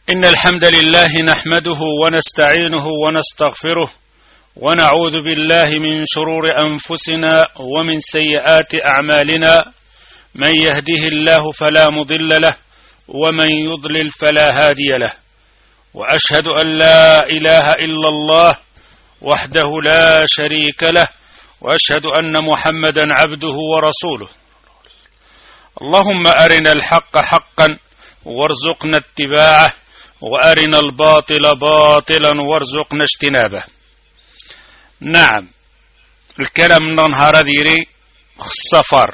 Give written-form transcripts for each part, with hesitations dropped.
إن الحمد لله نحمده ونستعينه ونستغفره ونعوذ بالله من شرور أنفسنا ومن سيئات أعمالنا. من يهده الله فلا مضل له ومن يضلل فلا هادي له، وأشهد أن لا إله إلا الله وحده لا شريك له، وأشهد أن محمدا عبده ورسوله. اللهم أرنا الحق حقا وارزقنا اتباعه، وأرنا الباطل باطلا وارزقنا اجتنابه. نعم، الكلام من نهار ديري السفر،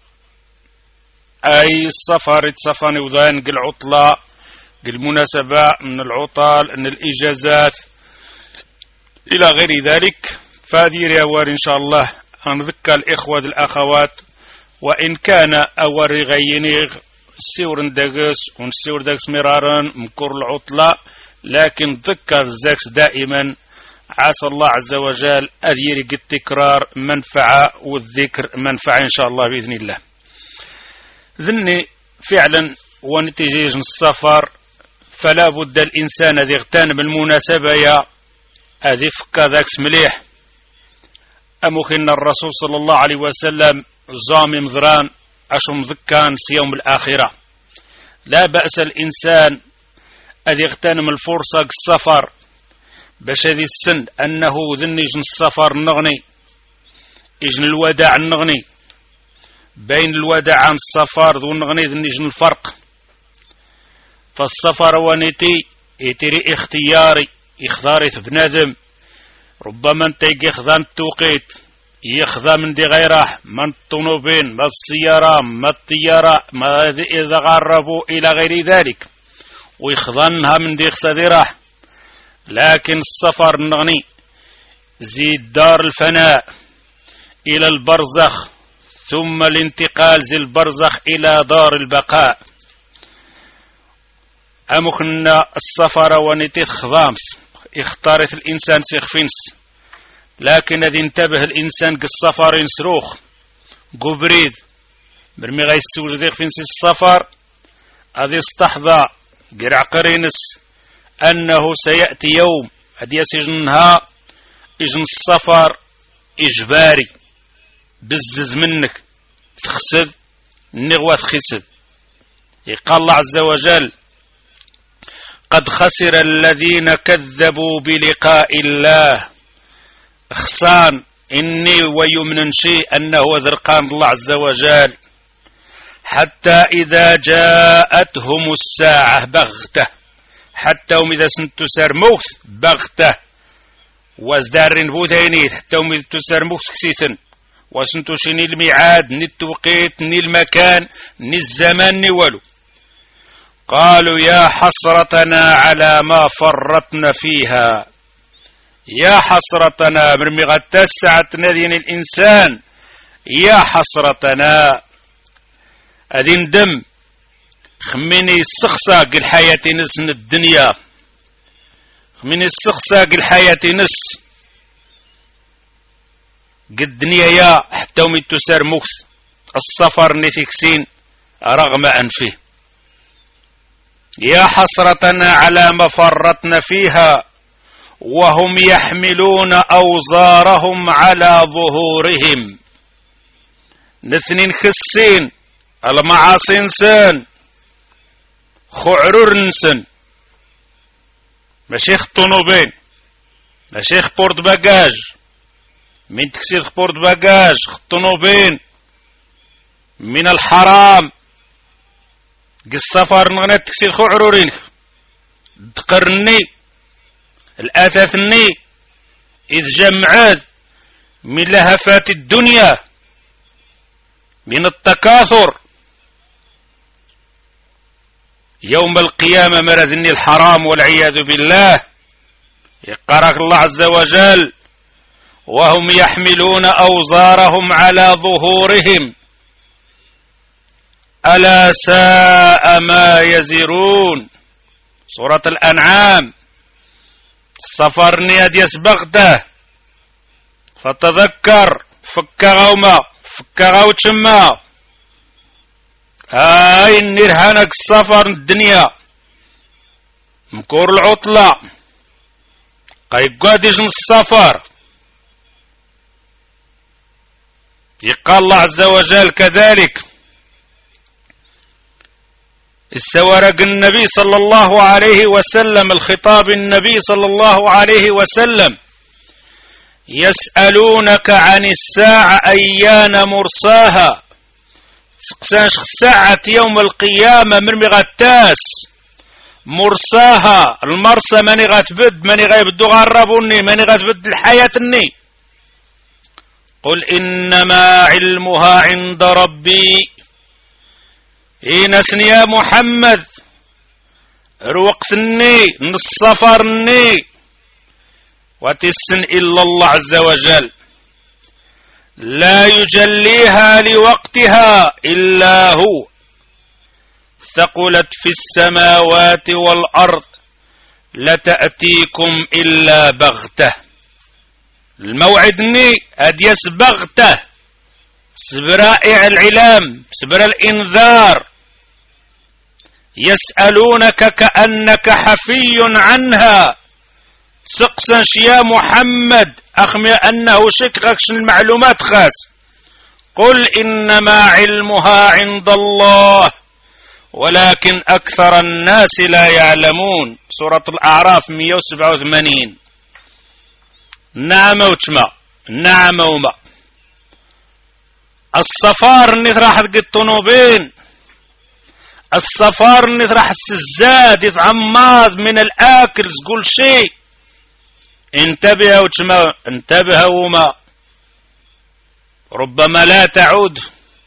أي السفر يتصفن وذان العطلة المناسبة من العطل من الإجازات إلى غير ذلك. فديري أور إن شاء الله نذكر الإخوة الأخوات، وإن كان أور غينيغ السور ندقس ونسور دقس مرارا مكور العطلة، لكن ذكر الزكس دائما. عسى الله عز وجل أدير التكرار منفعة والذكر منفعة إن شاء الله بإذن الله. ذني فعلا ونتيجة السفر فلا بد الإنسان أن يغتنم المناسبة يا أذي فكا ذاكس مليح. أمخن الرسول صلى الله عليه وسلم زامي مذران أشم ذكان سيوم الآخرة. لا بأس الإنسان أن يغتنم الفرصة السفر باش هذه السن أنه ذن يجن السفر نغني يجن الوداع النغني بين الوداع عن السفر ذو النغني ذن يجن الفرق. فالسفر ونتي يتري اختياري اختاري بنادم، ربما انت يخذان التوقيت يخذا من دي غيره من الطنوبين ما السيارة ما الطيارة ما إذا غربوا إلى غير ذلك ويخذنها من دي خسادرة. لكن السفر نغني زيد دار الفناء إلى البرزخ، ثم الانتقال زي البرزخ إلى دار البقاء. أمكن السفر ونتيت خضامس اختارت الإنسان سيخفنس، لكن إذا انتبه الإنسان كالسفر ينسروخ قبريد برمي غاي السوج ذيق فينس السفر هذه استحظى قرع قرينس أنه سيأتي يوم هذه يسجنها إجن السفر إجباري بزز منك تخسد النغوة تخسد. يقال الله عز وجل قد خسر الذين كذبوا بلقاء الله. خسان إني ويمن شيء أنه ذرقان الله عز وجل حتى إذا جاءتهم الساعة بغتة، حتى هم إذا سنتسر موت بغتة وازدارين بوثينيت حتى هم إذا تسر موت كسيثن وسنتشني الميعاد ني التوقيت ني المكان ني الزمان ني والو. قالوا يا حسرتنا على ما فرطنا فيها. يا حسرتنا برمي غتسعة نذين الإنسان يا حسرتنا أذين دم خميني السخساق الحياة نس الدنيا، خميني السخساق الحياة نس قد الدنيا يا حتى ومي تسار مكس السفر نفكسين رغم أنفه. يا حسرتنا على ما فرطنا فيها وهم يحملون أوزارهم على ظهورهم. نثنين خسين المعاصي نسان خعرور نسن ماشيخ طنوبين ماشيخ بورت باجاج من تكسير بورت باجاج طنوبين من الحرام السفر نغنى تكسير خعرورين تقرني الأثاثني إذ جمعات من لهفات الدنيا من التكاثر. يوم القيامة مرذني الحرام والعياذ بالله. يقرأك الله عز وجل وهم يحملون أوزارهم على ظهورهم ألا ساء ما يزرون. سورة الأنعام. السفر نياد يسبغته فتذكر فك غوما فك غوت شما هاي النيرهانك السفر الدنيا مكور العطلة قيقادج من السفر يقال الله عز وجل كذلك السوارق النبي صلى الله عليه وسلم الخطاب النبي صلى الله عليه وسلم يسألونك عن الساعة أيان مرساها سقسانش ساعة يوم القيامة من مغتاس مرساها المرسى ماني غتبد ماني غيبدو غربوني ماني غتبد الحياة قل إنما علمها عند ربي إنسني يا محمد روقتني نصفرني وتسن إلا الله عز وجل لا يجليها لوقتها إلا هو ثقلت في السماوات والأرض لتأتيكم إلا بغته الموعدني أديس بغته سبرائع العلام سبر الإنذار يسألونك كأنك حفي عنها سقسنش يا محمد أخمي أنه شكركش المعلومات خاس قل إنما علمها عند الله ولكن أكثر الناس لا يعلمون سورة الأعراف 187 نعم وتشما نعم وما الصفار اللي راح الطنوبين الصفار اللي راح السزاد يتعمض من الآكل تقول شيء انتبه وتشما انتبه وما ربما لا تعود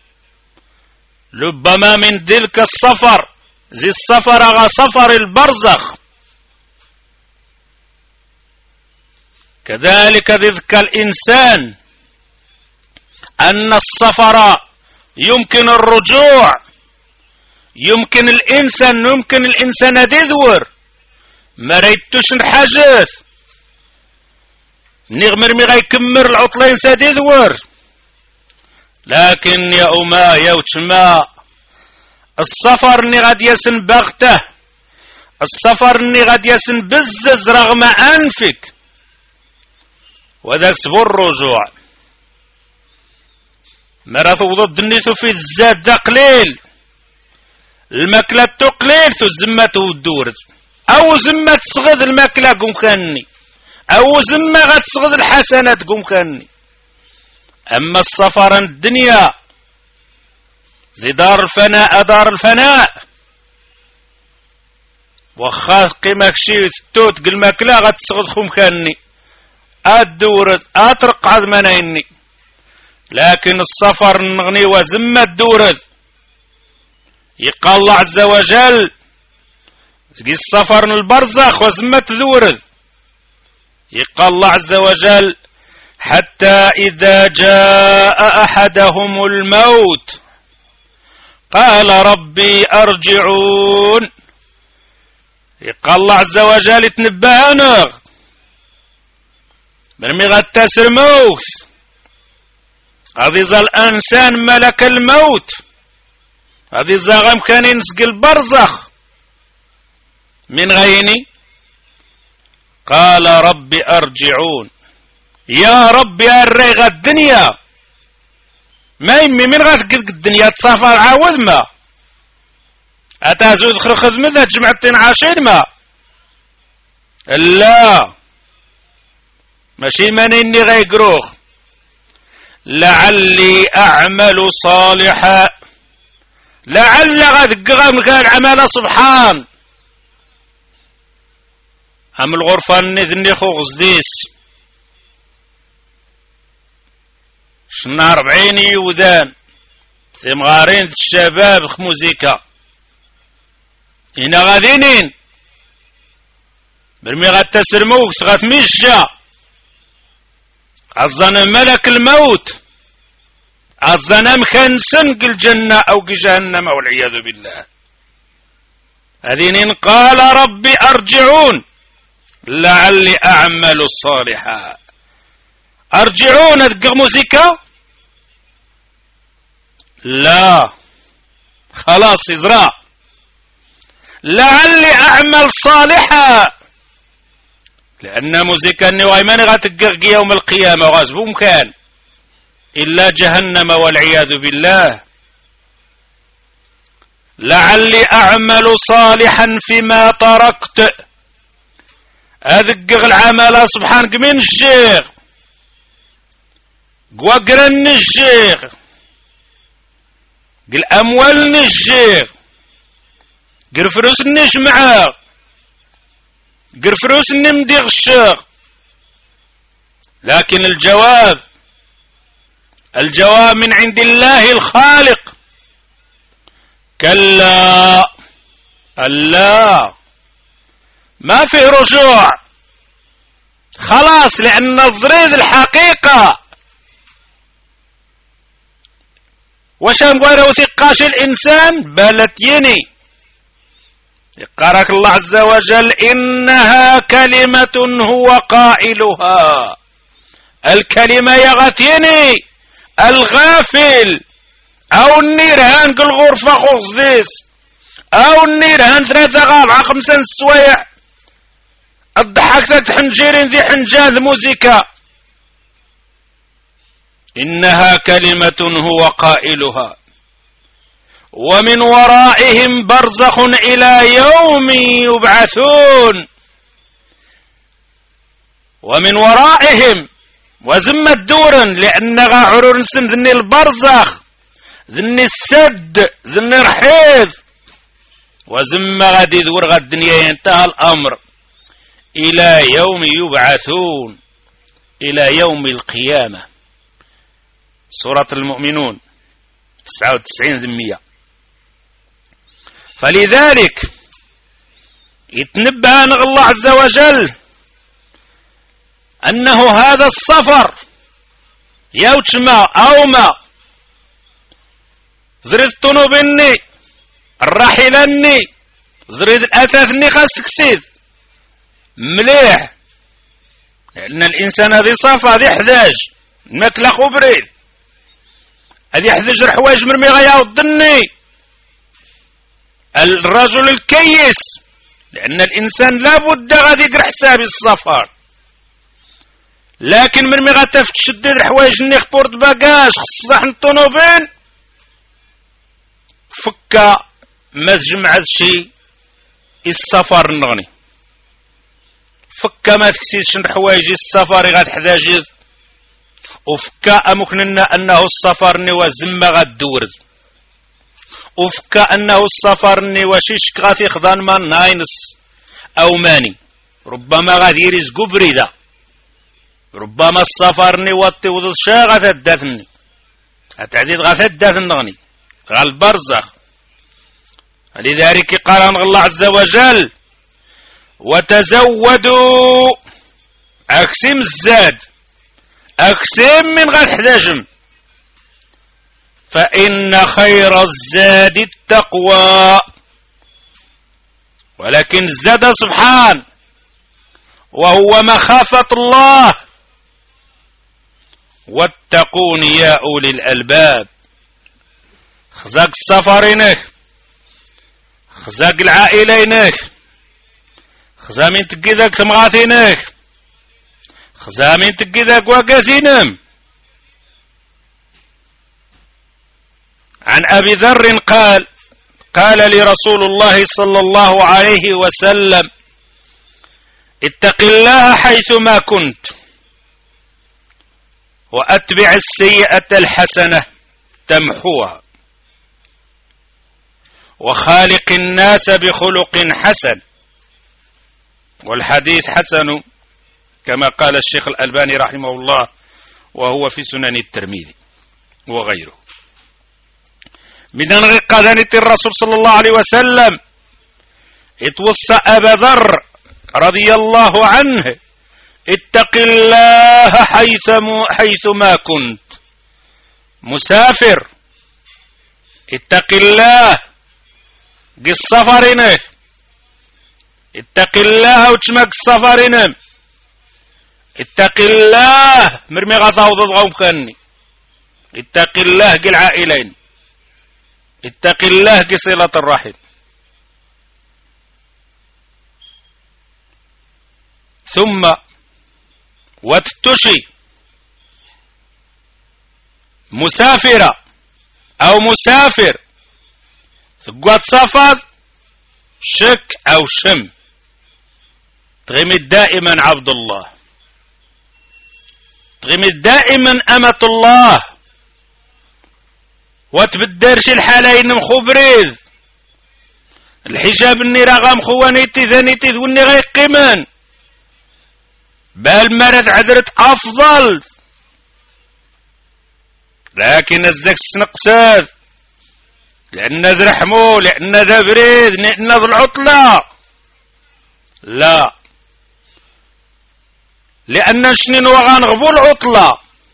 ربما من ذلك السفر زي السفر غا سفر البرزخ كذلك ذلك الإنسان أن السفر يمكن الرجوع يمكن الإنسان يدور ما ريتوش نحاجث نغمر مي غيكمر العطلين ساد يدور لكن يا أما يا وتشما السفر ني غادي يسن بغته السفر ني غادي يسن بزز رغم أنفك وذاك سبو الرجوع مرة توضد النيثو في الزاد دا قليل الماكلة تقليل تو زمة ودورت أو زمة تصغد الماكلة قوم كاني أو زمة غتصغد الحسنات قوم كاني أما السفر الدنيا زي دار الفناء دار الفناء وخا قيمك شي توت قل ماكلة غتصغد خوم كاني الدورت أطرق عظمنيني لكن السفر نغني وزمة الدورت يقال الله عز وجل السفر البرزخ وزمة دورت يقال الله عز وجل حتى إذا جاء أحدهم الموت قال ربي أرجعون يقال الله عز وجل يتنبهنغ برمي غتاسر موت غادي الإنسان ملك الموت غادي غام كان ينسق البرزخ من غيني قال ربي أرجعون يا ربي أريغ الدنيا ما يمي من غتقد الدنيا تصافى عاود ما أتازود خرخذ مذا جمعتين عاشين ما لا ماشي مانيني غيقروخ لعلي أعمل صالحا لعل غتقغم كان عمل سبحان أم الغرفة نذني خو غزديس شنا 40 يودان ثمغارين الشباب خموزيكا هنا غادينين برمي غتسر موكس غتمشى عزنا ملك الموت عزنا مخنسن الجنة أو جهنم والعياذ بالله هذين قال ربي أرجعون لعلي أعمل صالحا أرجعون أدق موسيقى لا خلاص إزراء لعلي أعمل صالحا، لأن موزيكا غيمان غتقق يوم القيامة غازبهم كان إلا جهنم والعياذ بالله. لعلي أعمل صالحا فيما تركت، أذقق العمل سبحانك من الشيخ قوقر النجيغ قل أموال نجيغ قر فلوس نجمعه قر فلوس نمديغ الشيخ. لكن الجواب من عند الله الخالق. كلا ألا ما فيه رجوع خلاص، لأن الضريد الحقيقة واش نقول وثقاش الإنسان بلتيني يقارك الله عز وجل إنها كلمة هو قائلها. الكلمة يغتيني الغافل أو النيرهان كل غرفة خص ديس أو النيرهان 3 4 5 سوايع الضحك حنجيرين ذي حنجان موزيكا. إنها كلمة هو قائلها ومن ورائهم برزخ إلى يوم يبعثون. ومن ورائهم وزمت دورا لأنها عرور نسم ذني البرزخ ذني السد ذني رحيض وزم غادي دور غد الدنيا ينتهى الأمر إلى يوم يبعثون، إلى يوم القيامة. سورة المؤمنون 99 ذمية. فلذلك يتنبه الله عز وجل أنه هذا السفر يوتشما أو ما زريد الطنوبني الراحلني زريد الأثاثني خاص تكسيد مليح، لأن الإنسان هذه صافة هذه حذاج الماكلة خبريد هذه حذاج الحوايج مرمي غياوضني الرجل الكيس، لأن الإنسان لابد غادي يقرا حساب السفر. لكن مرمي غتفت تشدد الحوايج النيخ بورت باكاج خص صحن الطونوبيل فكا ما تجمع هادشي السفر نغني فكا ما تكسيش الحوايج السفر غتحتاجز وفكا أمكننا أنه السفر نوا زما غدورز وفكا أنه السفر نوا شيشك غادي خضان ما ناينس أو ماني ربما غادي يرزقو بريدة ربما السفر نوا تيوض شا غتدافني هتعديد غتدافنغني غالبرزخ. لذلك قال الله عز وجل وتزودوا أقسم الزاد أقسم من غير حداجم فإن خير الزاد التقوى. ولكن الزاد سبحان وهو مخافة الله واتقون يا أولي الألباب. خزاق السفرينك خزاق العائلينك خزامين تقيدك تمغاثينك خزامين تقيدك وقاسينم. عن أبي ذر قال لرسول الله صلى الله عليه وسلم اتق الله حيثما كنت وأتبع السيئة الحسنة تمحوها وخالق الناس بخلق حسن. والحديث حسن كما قال الشيخ الألباني رحمه الله وهو في سنن الترمذي وغيره. من قادنة الرسول صلى الله عليه وسلم اتوصى أبا ذر رضي الله عنه اتق الله حيثما كنت مسافر اتق الله قي السفرين اتق الله وتشمك السفرين اتق الله مرمي غطاوض غوم كاني اتق الله قي العائلين اتق الله قي صلة الرحم. ثم وتتشي مسافرة أو مسافر ثقوات صفاد شك أو شم تغمد دائما عبد الله، تغمد دائما أمة الله، وتبدرش الحالين مخبريذ الحجاب اني رغم خوانيتي ذانيتي ذوني غيقيمن بالمرض عذرت أفضل، لكن الزكس نقصاد لأن ذا رحمو لأن ذا بريد لأن ذا العطلة، لا، لأن شنين وغنغبو العطلة،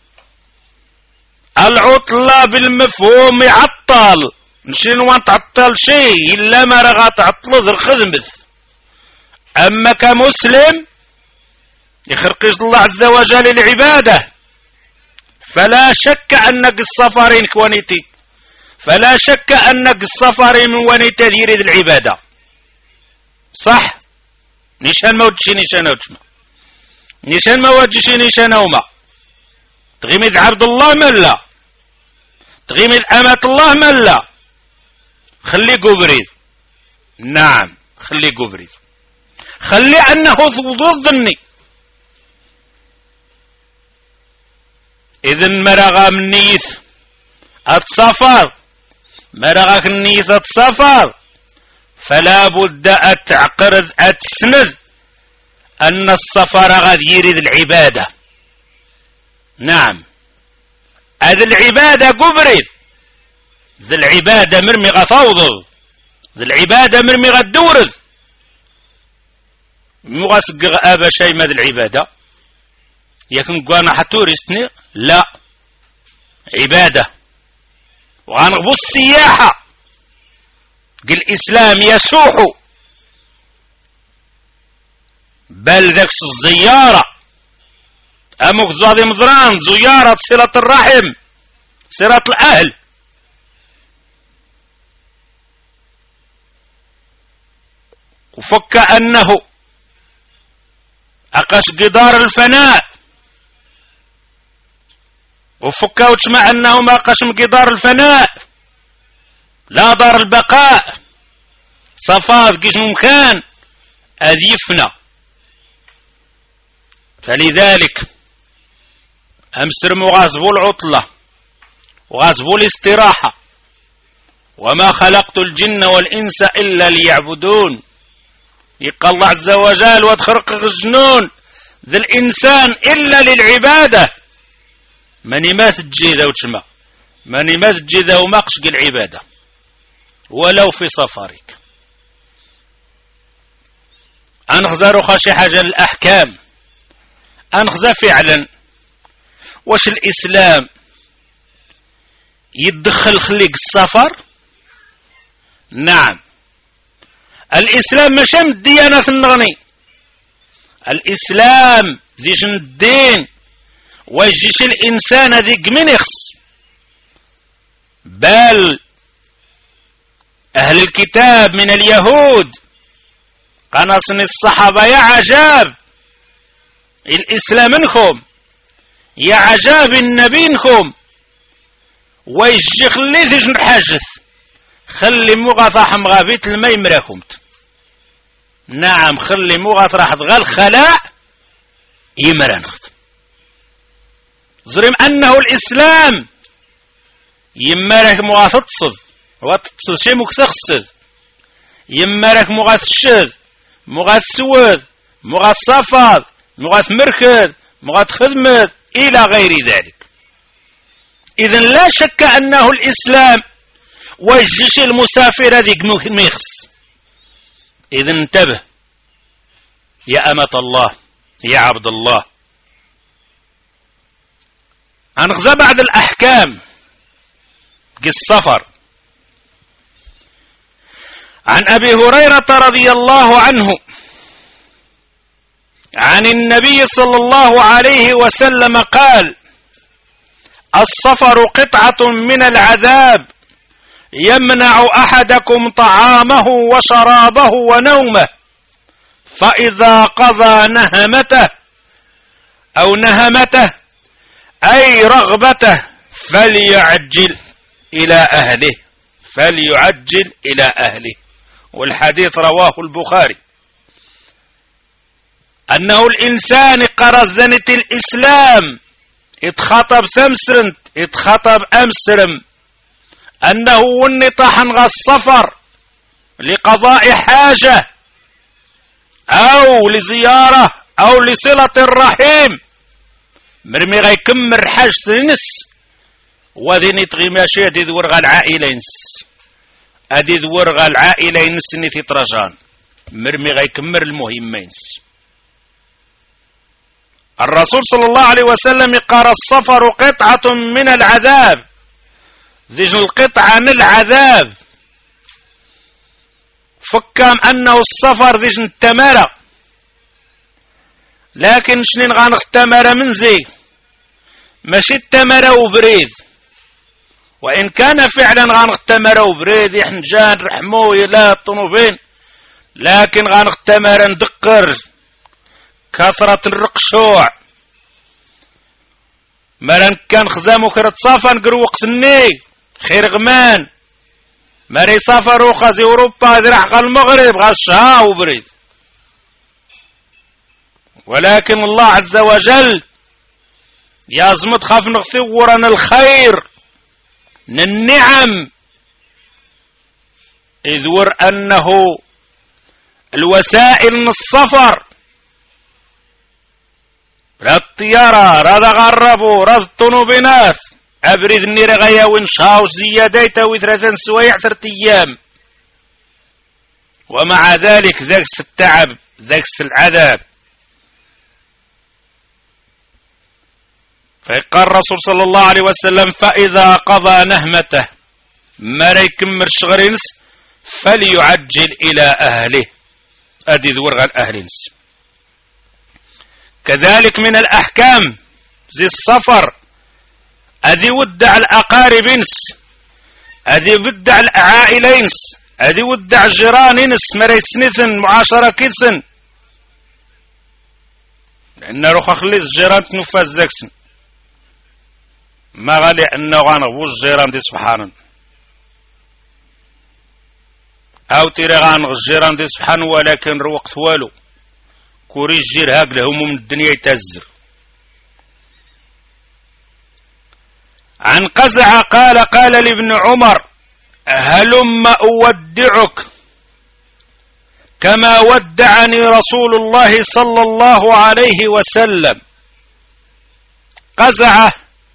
العطلة بالمفهوم يعطل، نشين وان تعطل شيء إلا ما رغا تعطل ذا الخدمث. أما كمسلم يخرقش الله عز وجل العبادة، فلا شك أنك السفرين كوانيتي، فلا شك أنك السفرين من وانيتي يريد العبادة، صح؟ نيشان ما وجشي نيشان وجما، نيشان ما وجشي نيشان وما، تغيمد عبد الله ملا، تغيمد أمة الله ملا، خلي قبريد، نعم خلي قبريد، خلي أنه ضد ظني. إذن مرغا من نيث السفر، مرغاك النيث السفر، فلا بد أتعقرض أتسند أن السفر غاد يريد العبادة، نعم هذه العبادة قبريد، ذي العبادة مرمي غفوضض، ذي العبادة مرمي غدورذ، مغسق أبا شيء ما ذي العبادة يكن قوانا حتورستني، لا، عبادة وغنغبو السياحة، قل الإسلام يسوح، بل ذاك الزيارة أمك زادي مضران، زيارة صلة الرحم، صلة الأهل، وفك أنه أقش قدار الفناء، وفك وتسمع أنه ما قسم قدار الفناء، لا دار البقاء، صفات كيش ممكن أذ يفنى. فلذلك أمسر مغازبو العطلة وغازبو الاستراحة، وما خلقت الجن والإنس إلا ليعبدون، يقال الله عز وجل وتخرق الجنون ذا الإنسان إلا للعبادة، ماني ما تجي ذا وتشمع، ماني ما تجي ذا وما قشق العبادة ولو في سفرك. أنخزر خاشي حاجة الأحكام، أنخزر فعلا واش الإسلام يدخل خليق السفر؟ نعم، الإسلام ماشي من الديانة النغني، الإسلام ذي جن الدين ويجيش الإنسان ذيك من يخص، بل أهل الكتاب من اليهود قناصن الصحابة يا عجاب الإسلام منكم، يا عجاب النبي منكم، ويجي خلي ذي جن حاجث، خلي مغاطة حمغابيت الماء يمراكمت، نعم خلي مغاطة راح تغال خلاء يمرانخت، زرم أنه الإسلام يمارك مغاطة تصد وتصد شيء مكتخصد، يمارك مغاطة الشذ، مغاطة سوذ، مغاطة صفاد، مغاطة مركز، مغاطة خدمة إلى غير ذلك. إذن لا شك أنه الإسلام وجيش المسافر ذيك ميخص. إذن انتبه يا أمة الله يا عبد الله. هنغزى بعد الأحكام السفر. عن أبي هريرة رضي الله عنه عن النبي صلى الله عليه وسلم قال: السفر قطعة من العذاب يمنع أحدكم طعامه وشرابه ونومه، فإذا قضى نهمته أو نهمته أي رغبته فليعجل إلى أهله، فليعجل إلى أهله. والحديث رواه البخاري أنه الإنسان قرأ زنة الإسلام اتخطب سمسرنت اتخطب أمسرم أنه ونطاحا غا السفر لقضاء حاجة أو لزيارة أو لصلة الرحيم مرمي غيكمر حاجة نس وذي نتغي ماشي هدي ذور غا العائلة ينس، هدي ذور غا العائلة ينس نتي طرجان مرمي غيكمر المهمة ينس. الرسول صلى الله عليه وسلم قال السفر قطعة من العذاب، ذي القطعة من العذاب فكام أنه السفر ذي التمارة، لكن شنين غانغ التمارة من زي ماشي التمارة وبريد، وإن كان فعلا غانغ التمارة وبريد يحنجان رحمو يلا الطنوبين، لكن غانغ التمارة ندقر كثرة الرقشوع مران كان خزامو خير تصافى نقروق سني خير غمان ماري سافروا خازي اوروبا ذرح غا المغرب غا الشها وبريد. ولكن الله عز وجل يازمت خاف نغثورنا الخير النعم إذ ور أنه الوسائل من السفر لا الطيارة رادا غربو راز الطنوبينات أبريد النير غيا ونشاوش زياديتا وثلاثا سوايع 3 أيام، ومع ذلك ذاكس التعب ذاكس العذاب. فقال الرسول صلى الله عليه وسلم فإذا قضى نهمته ما يكمر شغرينس فليعجل إلى أهله، أدي ذور غال أهلنس. كذلك من الأحكام زي السفر أدي ودع الأقاربينس، أدي ودع العائلينس، أدي ودع جيرانينس مري سنثن معاشرة كيسن، لأن روخ أخلي الجيران تنفاز ذاكسن ما غالي أنه غانغبو الجيران دي سبحانا أو تيري غانغ الجيران دي سبحان، ولكن روقت والو كوري الجير هاك لهم من الدنيا يتزر. عن قزع قال لابن عمر هلم أودعك كما ودعني رسول الله صلى الله عليه وسلم. قزعه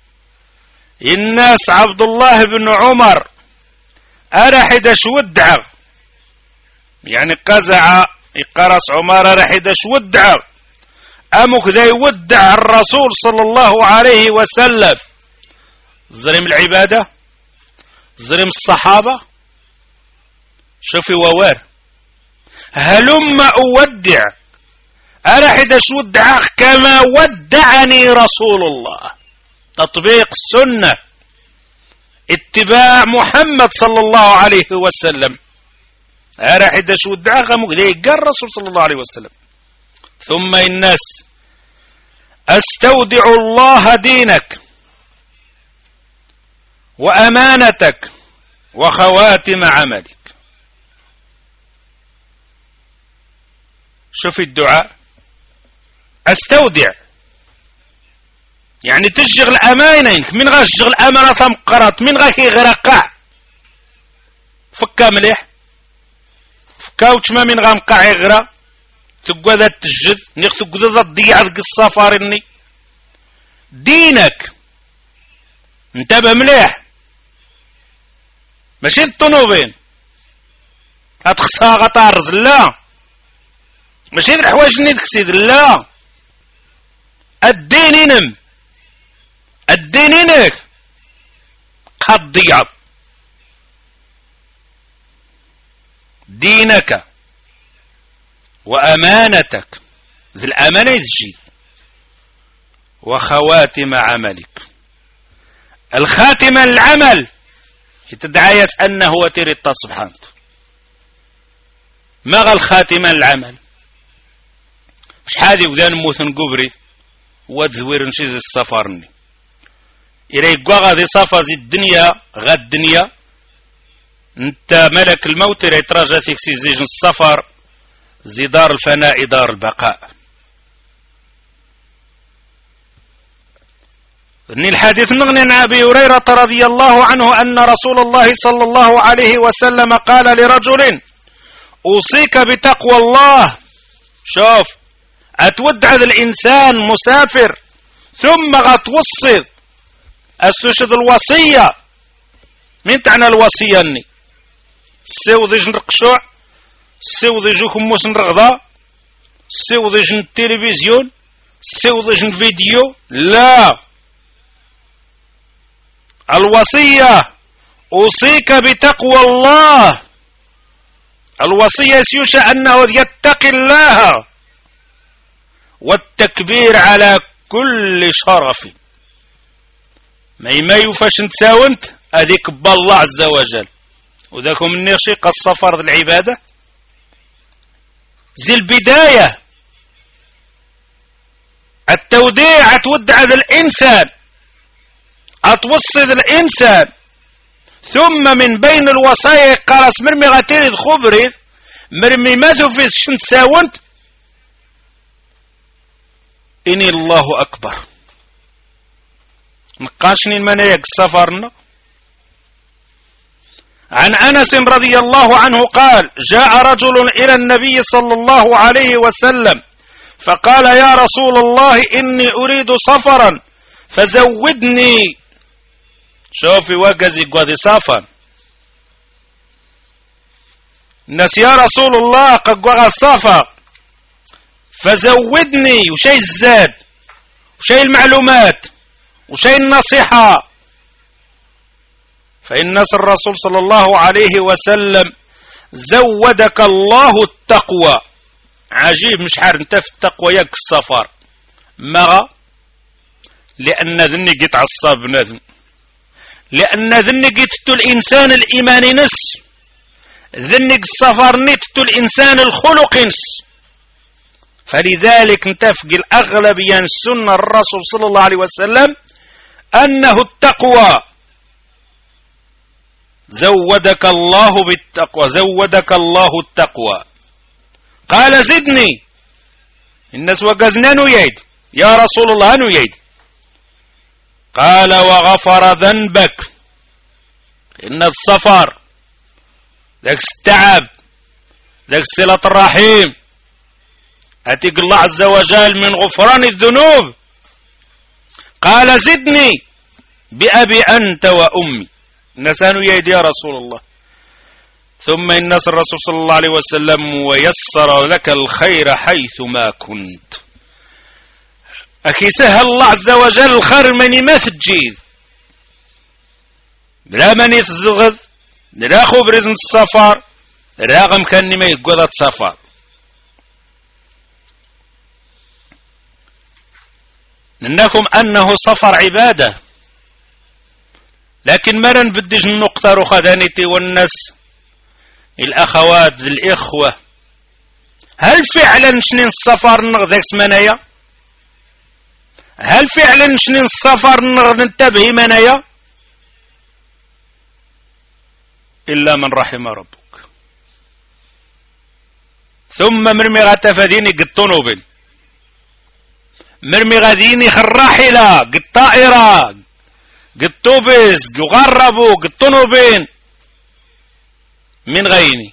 الناس عبد الله بن عمر أرحدش ودع، يعني قزع يقرص عمر أرحدش ودع أمك ذا يودع الرسول صلى الله عليه وسلم. ظلم العبادة ظلم الصحابة شوفي ووار هلم أودع أرحدش ودع كما ودعني رسول الله، تطبيق السنة اتباع محمد صلى الله عليه وسلم. أرحدش ودع غمك ذا يقال الرسول صلى الله عليه وسلم. ثم الناس أستودع الله دينك وأمانتك وخواتم عملك. شوف الدعاء أستودع يعني تشغل أمانينك، من غا تشغل أمانة مقرط من غا كيغرقع فكا مليح فكا وشما من غا مقع يغرى تقوى ذا تجد نيخ تقوى ذا تضيع ذك السفارني. دينك انتبه مليح ماشي الطنوبين هتخصها غطارز لا، ماشي الحوايج اللي تكسيد لا، الدين ينم الدين ينك قد ضيع دينك وأمانتك ذي الأمانة يزجي وخواتم عملك. الخاتمة العمل يتدعيس أنه هو تيري سبحانه ما غا الخاتمة العمل شحال وذان موثن قبري وذوير نشيز السفرني إلا يقوى غادي صفا زي الدنيا غاد الدنيا انت ملك الموت إلا يتراجع فيك سي زيج السفر زي دار الفناء دار البقاء. إن الحديث نغني عن أبي هريرة رضي الله عنه أن رسول الله صلى الله عليه وسلم قال لرجل أوصيك بتقوى الله. شوف أتودع الإنسان مسافر ثم غتوصي أستشهد الوصية. من تعنى الوصية أني سيوضي جن رقشوع سيوضي جو خموس نرغضا سيوضي جن التلفزيون سيوضي جن فيديو. لا، الوصية أوصيك بتقوى الله. الوصية سيوشى أنه يتقي الله والتكبير على كل شرف. ما يوفاش نتساونت هذيك بالله عز وجل. وذاك من نشيق السفر العبادة زي البداية التوديع تودع ذا الإنسان أتوصي ذا الإنسان ثم من بين الوصايا قال مرمي غتيري خبري مرمي ما تفيد شنت ساونت إني الله أكبر نقاشني المنايق سفرنا. عن أنس رضي الله عنه قال جاء رجل إلى النبي صلى الله عليه وسلم فقال يا رسول الله إني أريد سفرا فزودني. شوفي وقزي قوذي سافر الناس يا رسول الله قد قوغ السفر فزودني. وشي الزاد وشي المعلومات وشي النصيحة. فإن الرسول صلى الله عليه وسلم زودك الله التقوى. عجيب مش حار انت في التقوى ياك السفر مغا لأن ذني قيت عصاب نذن لأن ذني قيت الإنسان الإيماني نس ذني السفر نت الإنسان الخلق نس. فلذلك نتفق الأغلبية السنة الرسول صلى الله عليه وسلم أنه التقوى. زودك الله بالتقوى زودك الله التقوى. قال زدني. الناس وقزنا نيد يا رسول الله نيد. قال وغفر ذنبك. إن السفر ذاك التعب ذاك صلة الرحيم أتيك الله عز وجل من غفران الذنوب. قال زدني بأبي أنت وأمي. نسان يد يا رسول الله. ثم إن الرسول صلى الله عليه وسلم ويسر لك الخير حيث ما كنت. أكي سهل الله عز وجل الخير مني ما تجيد لا من يتزغذ لا خبر إذن السفر لا غمكني ما يقوض السفر. إنكم أنه سفر عبادة. لكن ما نبدج النقطة رخدانيتي والناس الأخوات الإخوة هل فعلا شنين السفر نغذاك سمانايا؟ هل فعلا شنين السفر ننتبه منايا؟ إلا من رحم ربك. ثم مرمي غتفاديني قطونو بين مرمي غاديني خراحلة قد طائرة قد توبس قغربو قد طنوبين من غيني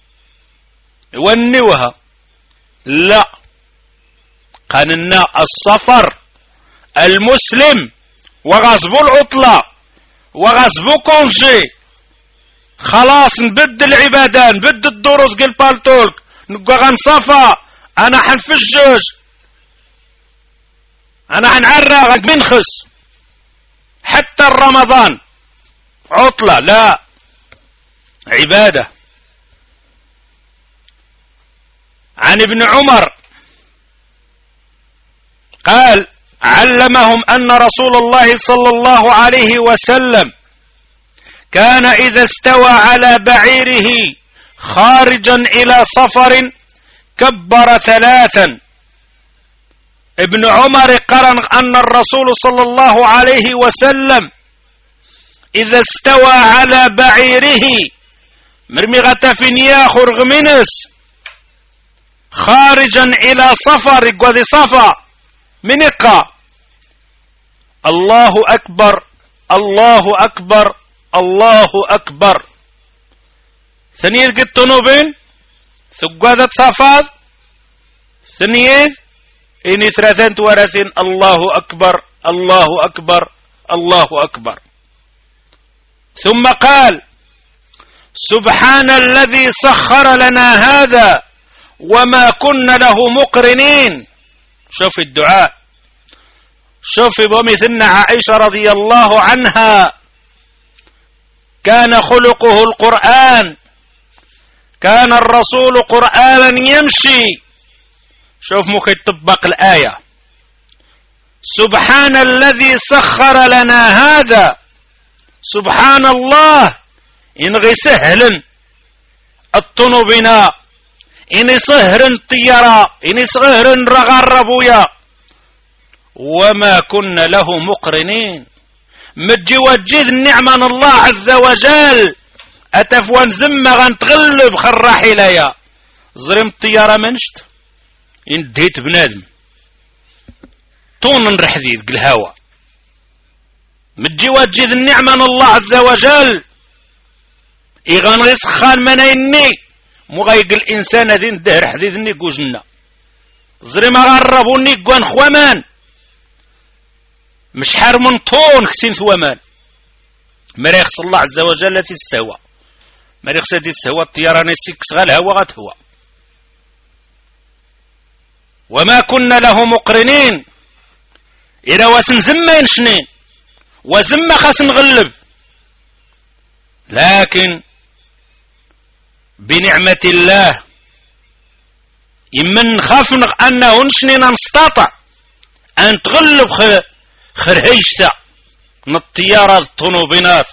ونوها. لا قاننا السفر المسلم وغصبو العطلة وغصبو كونجي خلاص نبدل العبادة نبدل الدروس قل بالتولك نبقى غنصفى انا حنفجج انا حنعرق منخس حتى رمضان عطلة. لا عبادة. عن ابن عمر قال علمهم أن رسول الله صلى الله عليه وسلم كان إذا استوى على بعيره خارجا إلى سفر كبر ثلاثا ابن عمر قرن أن الرسول صلى الله عليه وسلم إذا استوى على بعيره مرمغة فينيا خرغ منس خارجا إلى صفر قد صفا منقا الله أكبر الله أكبر الله أكبر ثانية قد ثقادة صفاد ثانية إني ثلاثين ورثين الله أكبر الله أكبر الله أكبر. ثم قال سبحان الذي سخر لنا هذا وما كنا له مقرنين. شوف الدعاء، شوف بمثلنا عائشة رضي الله عنها كان خلقه القرآن، كان الرسول قرآنا يمشي. شوف ممكن تطبق الآية سبحان الذي سخر لنا هذا. سبحان الله إن غي سهل الطنوبنا إن سهر طيرا إن سهر رغربويا وما كنا له مقرنين. مجي وجد النعمة من الله عز وجل أتفوان زمة غنتغلب خراحي ليا زرم الطيارة منشت إن دهيت بنادم طون نرحذيذ الهوا. مجي وجد النعمة من الله عز وجل إغان غيسخان منيني مغيق الإنسان دين دهر حديثني قوجنا زرم غربوني قوان خوامان مش حار من طون كسين ثوامان مريخ الله عز وجل التي السوا مريخ سدي السوا الطيران يسيكس غالها وغتهوا. وما كنا له مقرنين إذا واسن زمين شنين وزم خاس نغلب، لكن بنعمة الله إمن خاف أنه نشنين نستطع أن تغلب خرهيشتا من الطيارة الطنوبينات.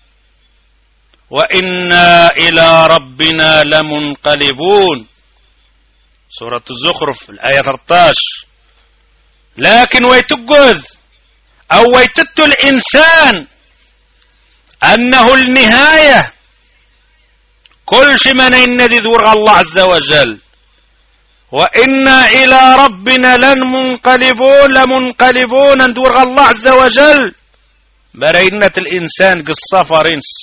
وإنا إلى ربنا لمنقلبون سورة الزخرف الآية 13. لكن ويتقذ أو ويتت الإنسان أنه النهاية كل شيء من يندي ذور الله عز وجل. وإنا إلى ربنا لمنقلبون ندور الله عز وجل برينة الإنسان قصة رنس.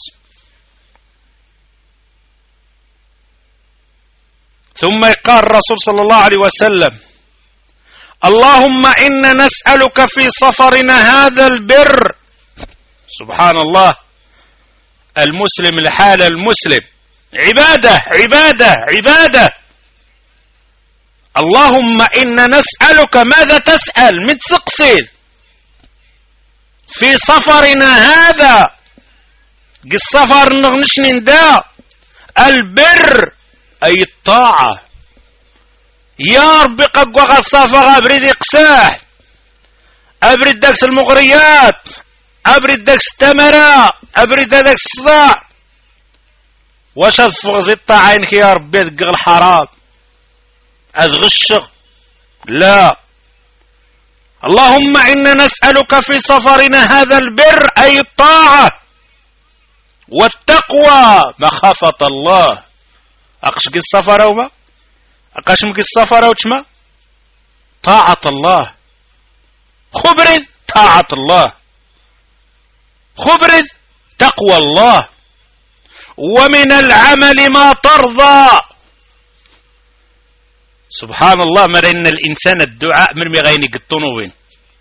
ثم قال الرسول صلى الله عليه وسلم اللهم إنا نسألك في سفرنا هذا البر. سبحان الله، المسلم الحال المسلم عبادة عبادة عبادة. اللهم إنا نسألك، ماذا تسأل؟ متسقسي في سفرنا هذا السفر نغنشن دا البر أي الطاعة. يا ربي قد السفر أبرد إقساح، أبرد داكس المغريات، أبرد داكس التمرة، أبرد داكس الصداع. واش هاد فغزي الطاعينك يا ربي دق الحرام أذغشغ؟ لا. اللهم إنا نسألك في سفرنا هذا البر أي الطاعة والتقوى مخافة الله. أقشق السفر وما أقشمك السفر وشما طاعة الله. خبرد طاعة الله، خبرد تقوى الله. ومن العمل ما ترضى. سبحان الله، مرن الإنسان الدعاء من مغيني قطنوين.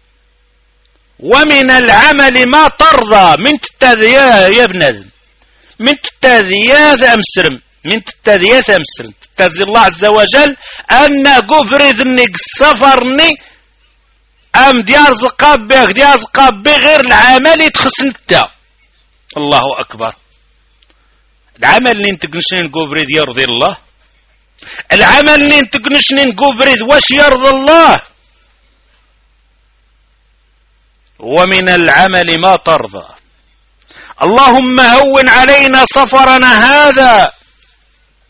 ومن العمل ما ترضى من تتذيا يا ابن ادم، من تتذيا أمسرم، من تتذيا أمسرم تتذي الله عز وجل أن قفرذني السفرني أم ديار زقاب بيك ديار زقاب بي غير العمل يتخسنتا. الله أكبر. العمل اللي نتقنشنين قفرذ يرضي الله، العمل اللي نتقنشنين قفرذ واش يرضي الله. ومن العمل ما ترضى. اللهم هون علينا سفرنا هذا.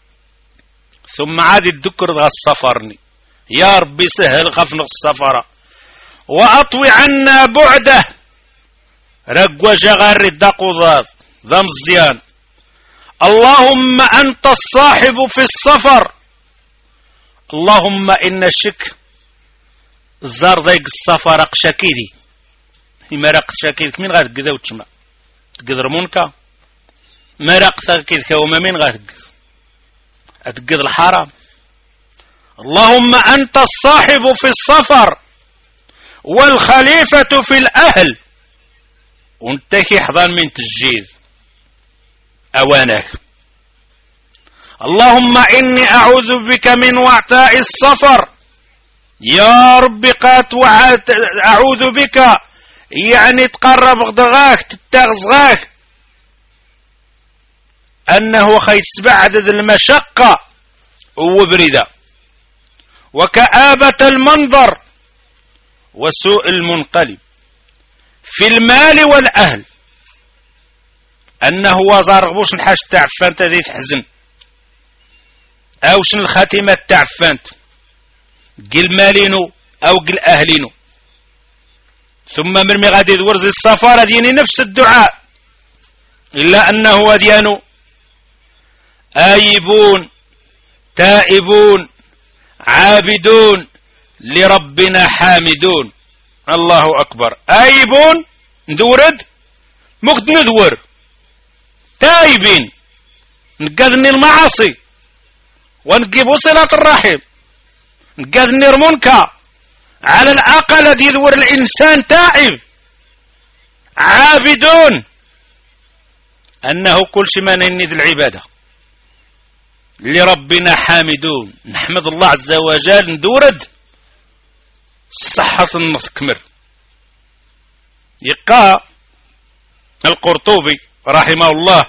ثم عاد الذكر ذا السفرني، يا ربي سهل خفنا السفرة وأطوي عنا بعده رقوة جغار الدقوضات ذا مزيان. اللهم أنت الصاحب في السفر. اللهم إن الشك الزار ضيق السفر أقشاكيدي مرق شاكيدك من غير تقذا وتشمع تقذر منك مرق ثاكيدك وما من غير تقذ الحرام. اللهم أنت الصاحب في السفر والخليفة في الأهل وانتكي حضان من تسجيل أوانك. اللهم إني أعوذ بك من وعثاء السفر. يا رب قات أعوذ بك يعني تقرب غدغاك تتغزغاك أنه خيتسبع عدد المشقة وبردة وكآبة المنظر وسوء المنقلب في المال والأهل أنه وزارغبوش نحاش تعفانت ذي تحزن أو شن الخاتمة تعفانت قل مالينو أو قل أهلينو. ثم مرمي غادي دورز السفارة ديني نفس الدعاء إلا أنه ديانو آيبون تائبون عابدون لربنا حامدون. الله أكبر. آيبون ندورد مقد ندور تائبين نقاذني المعاصي ونقيب صلة الرحم نقاذني رمونك على الأقل دي يدور الإنسان تائب عابدون أنه كل شيء ما ننذ العبادة لربنا حامدون نحمد الله عز وجل ندورد صحة النكمر. يقى القرطبي رحمه الله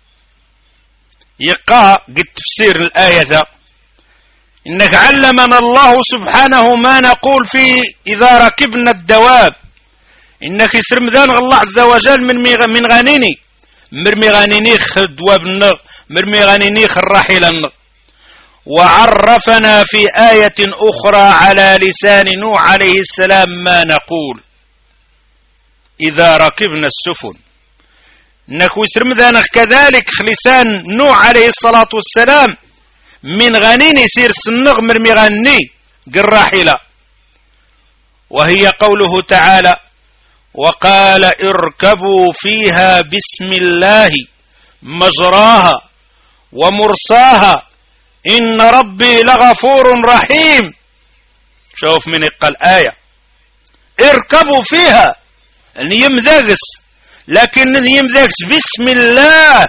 يقى قد تفسير الآية ذا إنك علمنا الله سبحانه ما نقول فيه إذا ركبنا الدواب إنك يسرمذان الله عز وجل من غنيني مرمي غنينيخ الدواب النغ مرمي غنينيخ الرحيل النغ. وعرفنا في آية أخرى على لسان نوح عليه السلام ما نقول إذا ركبنا السفن نكو سرمذانك كذلك لسان نوح عليه الصلاة والسلام من غنين يسير سنغ مرمي غني قراحلة. وهي قوله تعالى وقال اركبوا فيها بسم الله مجراها ومرساها إن ربي لغفور رحيم. شوف من قال آية اركبوا فيها أن يمذاقس لكن يمذاقس بسم الله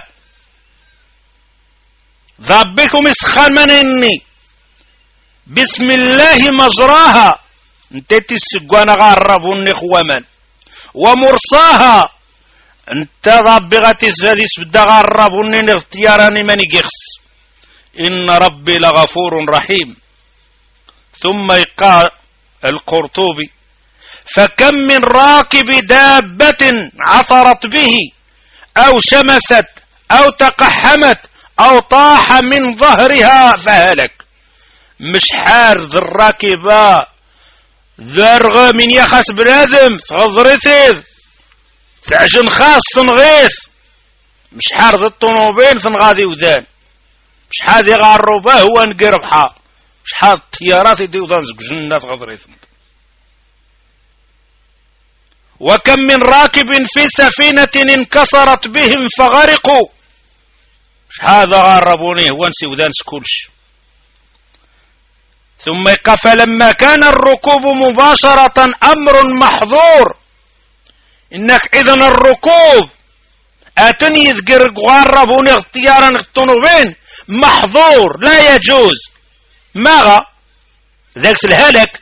ذبكم اسخان منني بسم الله مجراها انت تسقوانا غربوني خوامن ومرساها انت ضبغتي سادس بدا غربوني اختياراني ماني قخس إن ربي لغفور رحيم. ثم يقال القرطبي فكم من راكب دابة عثرت به أو شمست أو تقحمت أو طاح من ظهرها فهلك. مش حار ذي الراكبة ذرغ من يخس بنادم تغضرثيذ تعجن خاص تنغيث مش حار ذي الطنوبين تنغاذي وذان مش حاد يغربه هو نقرب حار مش حاد طيارات يدي وضنزق جنات غضريث. وكم من راكب في سفينة انكسرت بهم فغرقوا مش هذا غربوني وانسي ودانس كلش. ثم فلما كان الركوب مباشرة أمر محظور إنك إذن الركوب أتني يذكر غربوني اختيارا الطنوبين محظور لا يجوز ماغا ذاك الهلك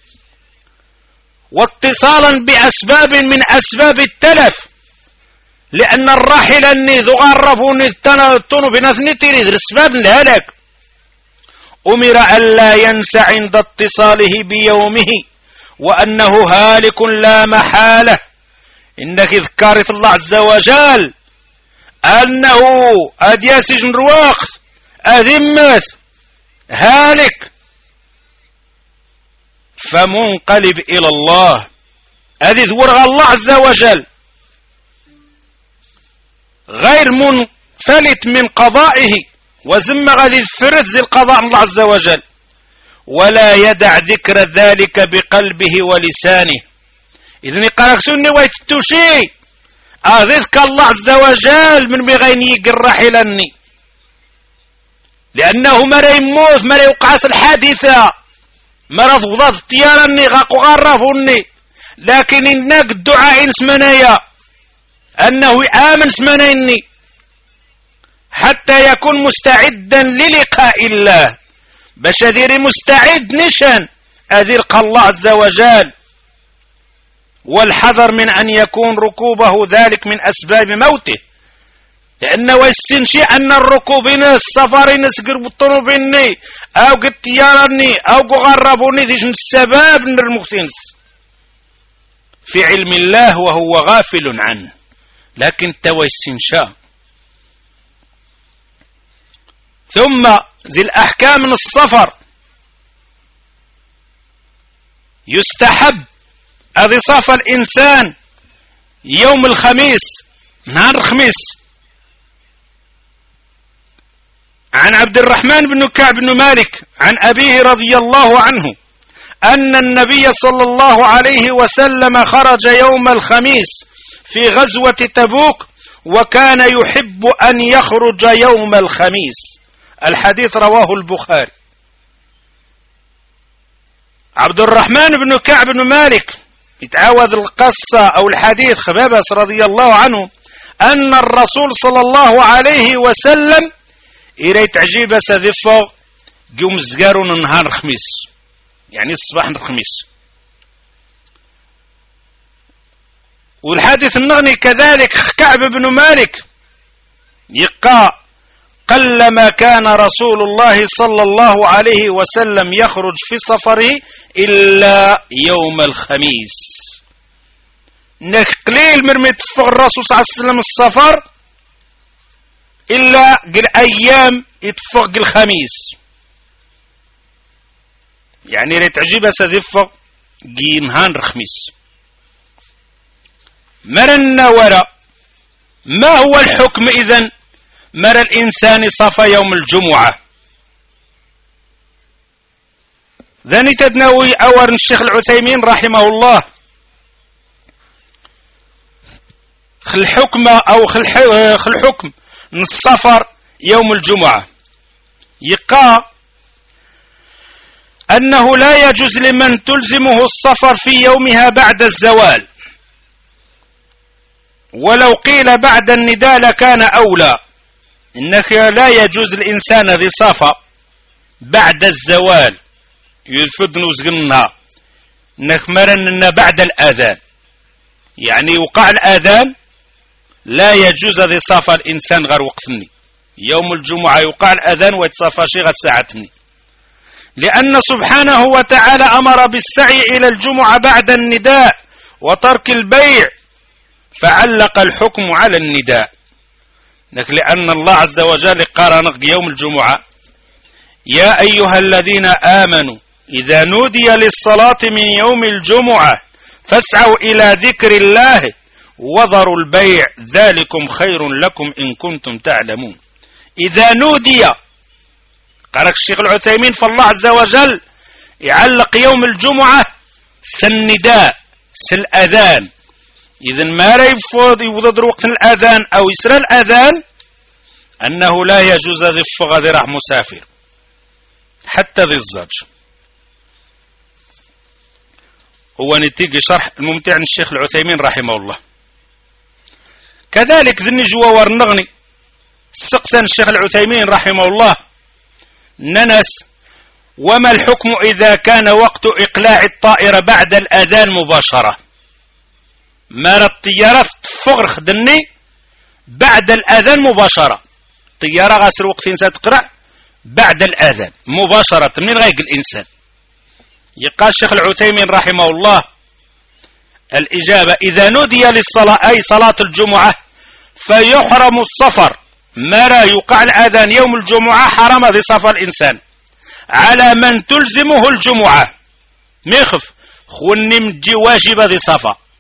واتصالا بأسباب من أسباب التلف لأن الراحل أني ذو غربوني الطنوبين أثني تريد الأسباب الهلك. أمر ألا ينسى عند اتصاله بيومه وأنه هالك لا محالة. إنك ذكرت الله عز وجل أنه أدياسج رواق أذمث هالك فمنقلب إلى الله هذه ذورغ الله عز وجل غير منفلت من قضائه وزم غادي الفرد زي القضاء الله عز وجل، ولا يدع ذكر ذلك بقلبه ولسانه. إذن يقرأ سني ويتتوشي أذذك الله عز وجل من بغين يقرح لني، لأنه مرة يموت مرة يوقعس الحادثة مرة فضات الطيارة غاقو غرفوني، لكن إنك الدعاء اسمنايا أنه آمن اسمنيني حتى يكون مستعدا للقاء الله، باش ديري مستعد نشان أذلق الله عز وجل. والحذر من أن يكون ركوبه ذلك من أسباب موته، لأنه يستنشي أن الركوب ناس السفر ناس قربطنوا بني أو قد تيارني أو قغربوني ذيش السباب من المختنس في علم الله وهو غافل عنه، لكن توي السنشاء. ثم ذي الأحكام من السفر يستحب أذي صف الإنسان يوم الخميس نهار الخميس. عن عبد الرحمن بن كعب بن مالك عن أبيه رضي الله عنه أن النبي صلى الله عليه وسلم خرج يوم الخميس في غزوة تبوك، وكان يحب أن يخرج يوم الخميس. الحديث رواه البخاري. عبد الرحمن بن كعب بن مالك يتعاوذ القصة أو الحديث خبابس رضي الله عنه أن الرسول صلى الله عليه وسلم إلي تعجيب سذفه قوم زقارون نهار الخميس، يعني الصباح الخميس. والحديث النغني كذلك كعب بن مالك يقى قلما كان رسول الله صلى الله عليه وسلم يخرج في سفره إلا يوم الخميس. قليل مرمي تفق الرسول صلى الله عليه وسلم السفر إلا قل أيام يتفق الخميس، يعني لتعجيب سذفق نهار الخميس. مرنا وراء ما هو الحكم إذن مر الإنسان صفى يوم الجمعة؟ ذني تدنوي أور الشيخ العثيمين رحمه الله الحكم أو الحكم من السفر يوم الجمعة يقى أنه لا يجوز لمن تلزمه السفر في يومها بعد الزوال، ولو قيل بعد النداء لكان أولى. إنك لا يجوز الإنسان ذي صفا بعد الزوال يلفدن وزقنها إنك مرن بعد الآذان، يعني وقع الآذان لا يجوز ذي صفا الإنسان غير وقتني يوم الجمعة يوقع الآذان ويتصفى شي غير ساعتني، لأن سبحانه وتعالى أمر بالسعي إلى الجمعة بعد النداء وترك البيع، فعلق الحكم على النداء. لأن الله عز وجل قال يوم الجمعة يا أيها الذين آمنوا إذا نودي للصلاة من يوم الجمعة فاسعوا إلى ذكر الله وذروا البيع ذلكم خير لكم إن كنتم تعلمون. إذا نودي قال الشيخ العثيمين فالله عز وجل يعلق يوم الجمعة سالنداء سالأذان. إذن ما يفض يوضد وقت الأذان أو يسرى الأذان أنه لا يجوز ذي الفغذ راح مسافر حتى ذي الزج. هو نتيجة شرح الممتع الشيخ العثيمين رحمه الله. كذلك ذي النجوى ورنغني سقسا الشيخ العثيمين رحمه الله ننس وما الحكم إذا كان وقت إقلاع الطائرة بعد الأذان مباشرة؟ مار الطيارة فغر خدني بعد الأذان مباشرة، الطيارة غاسر وقت إنسان تقرأ بعد الأذان مباشرة من غير الإنسان. يقال الشيخ العثيمين رحمه الله الإجابة إذا نودي للصلاة أي صلاة الجمعة فيحرم السفر ما لا يقع الأذان يوم الجمعة حرم ذي سفر الإنسان على من تلزمه الجمعة ميخف خوني مجي واجب ذي صفا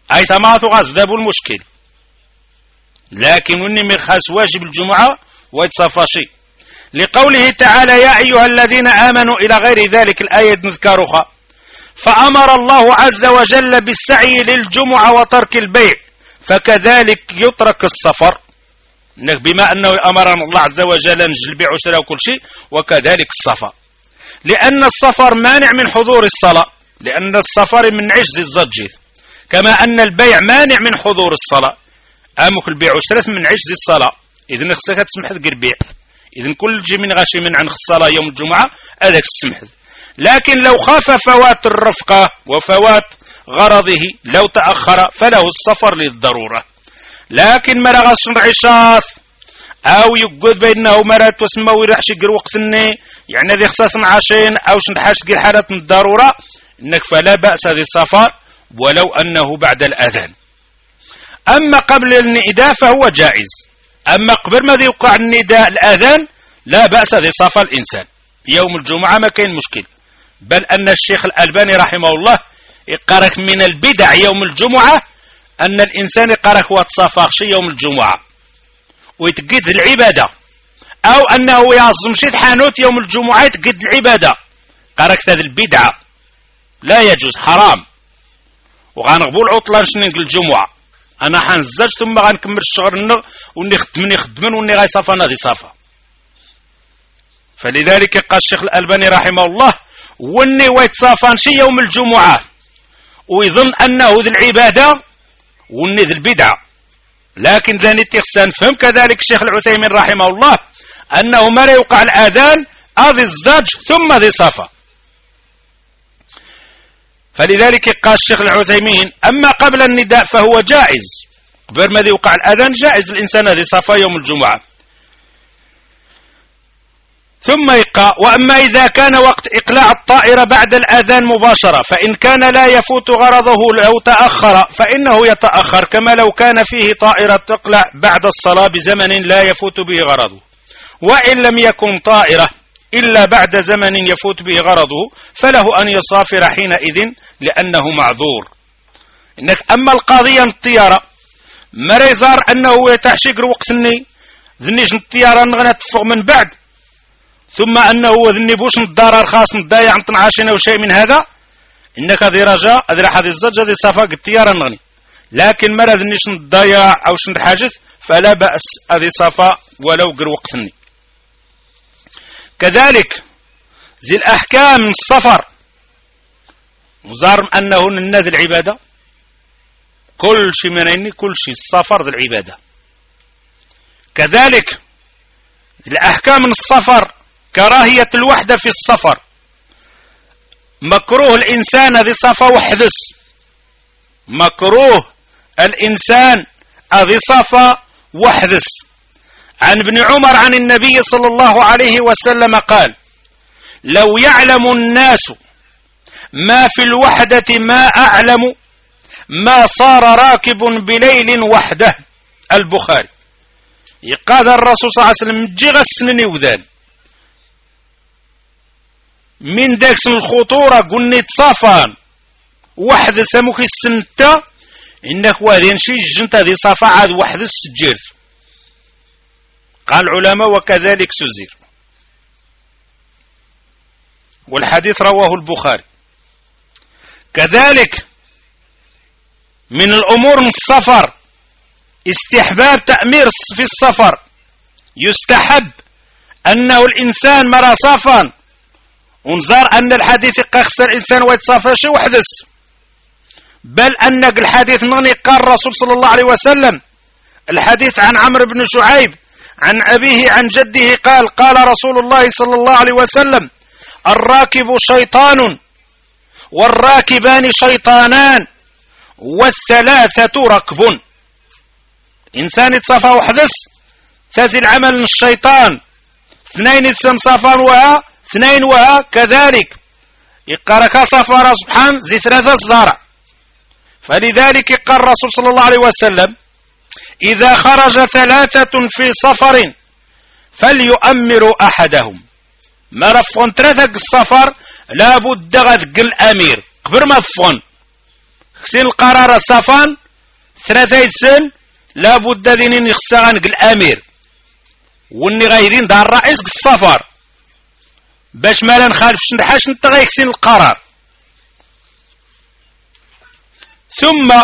أي تماثو غاز دابو المشكل. لكن وني مخاس واجب الجمعة ويتصفى شيء، لقوله تعالى يا أيها الذين آمنوا إلى غير ذلك الآية نذكرها. فأمر الله عز وجل بالسعي للجمعة وترك البيع، فكذلك يترك السفر، بما أنه أمرنا الله عز وجل نجل البيع والشراء وكل شيء، وكذلك السفر، لأن السفر مانع من حضور الصلاة، لأن السفر من عجز الزجر، كما أن البيع مانع من حضور الصلاة. أمك البيع والشراء من عجز الصلاة، إذن خصك تسمح ذكر البيع، إذن كل شيء من غاشي من عن الصلاة يوم الجمعة هذاك السمح. لكن لو خاف فوات الرفقة وفوات غرضه لو تأخر فله السفر للضرورة. لكن مرة غاش عشاث أو يقود بينه مرات وسمى ويرحش يقر وقتني يعني ذي خصاص عشين أو شنحاش تقر حالة من الضرورة، إنك فلا بأس ذي السفر ولو أنه بعد الأذان. أما قبل النداء فهو جائز، أما قبل ما يوقع النداء الأذان لا بأس ذي سفر الإنسان يوم الجمعة، ما كاين مشكل. بل أن الشيخ الألباني رحمه الله يقارك من البدع يوم الجمعة أن الإنسان يقارك وتصافرش يوم الجمعة ويتقد العبادة، أو أنه يعظم شي حانوت يوم الجمعة يتقد العبادة، قارك هذه البدعة لا يجوز، حرام. وغنقبول عطلة نشنق الجمعة، أنا حنزج ثم غنكمل الشغل وني خدمن وني غيصافى نادي صافى. فلذلك قال الشيخ الألباني رحمه الله وني ويتصافى شي يوم الجمعة ويظن أنه ذي العبادة وني ذي البدعة. لكن ذاني تيخسان فهم كذلك الشيخ العثيمين رحمه الله أنه ما لا يوقع الآذان أذي الزج ثم ذي صافى. فلذلك قال الشيخ العثيمين أما قبل النداء فهو جائز، قبل ما يوقع الأذان جائز الإنسان ذي صافى يوم الجمعة. ثم يقع وأما إذا كان وقت إقلاع الطائرة بعد الأذان مباشرة فإن كان لا يفوت غرضه لو تأخر فإنه يتأخر، كما لو كان فيه طائرة تقلع بعد الصلاة بزمن لا يفوت به غرضه. وإن لم يكن طائرة إلا بعد زمن يفوت به غرضه فله أن يسافر حينئذ لأنه معذور. إنك أما القضية الطيارة مريزار أنه يتعشق وقتني ذنيش الطيارة نغنى تفق من بعد، ثم أنه ذني بوش الضرر خاص مضايع عن 12 أو شيء من هذا، إنك هذه رجاء هذه راح هذه الزج هذه صفاق الطيارة نغني. لكن مرة ذنيش نضايع أو شن حاجث فلا بأس هذه صفاء ولو قر وقتني. كذلك زي الأحكام من السفر مزارم أنه النذ العبادة كل شيء منيني كل شيء السفر ذي العبادة. كذلك الأحكام من السفر كراهية الوحدة في السفر، مكروه الإنسان ذي صفا وحدث، مكروه الإنسان ذي صفا وحدث. عن ابن عمر عن النبي صلى الله عليه وسلم قال لو يعلم الناس ما في الوحدة ما أعلم ما صار راكب بليل وحده. البخاري. يقال الرسول صلى الله عليه وسلم جي غسنني وذان من داك الخطورة قلني تصافان وحد سموك السنتة إنك وهذين شي جنت هذه صافا عاد وحد السجير. قال العلماء وكذلك سزير. والحديث رواه البخاري. كذلك من الأمور السفر استحباب تأمير في السفر، يستحب أنه الإنسان مرة صافا ونزار أن الحديث يقخص الإنسان ويتصافى شي وحدث، بل أن الحديث نغني قال الرسول صلى الله عليه وسلم الحديث عن عمرو بن شعيب عن أبيه عن جده قال قال رسول الله صلى الله عليه وسلم الراكب شيطان والراكبان شيطانان والثلاثة ركب. إنسان يتصافى وحدث ثلاث العمل الشيطان، اثنين يتصافان وها اثنين وها كذلك يقارك صفار سبحان زي ثلاثة صدارة. فلذلك قال الرسول صلى الله عليه وسلم إذا خرج ثلاثة في سفر فليؤمروا أحدهم. ما رفون ثلاثة السفر لابد غذق الأمير قبل ما فون كسين القرار الصفان 3 سن لابد ذين يخصغن الامير وني غايدين دار الرئيس السفر باش ما لا نخالفش نحاش انت غيكسين القرار. ثم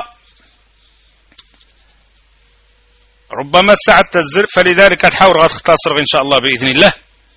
ربما الساعة تزر فلذلك تحاول غتختصر ان شاء الله باذن الله.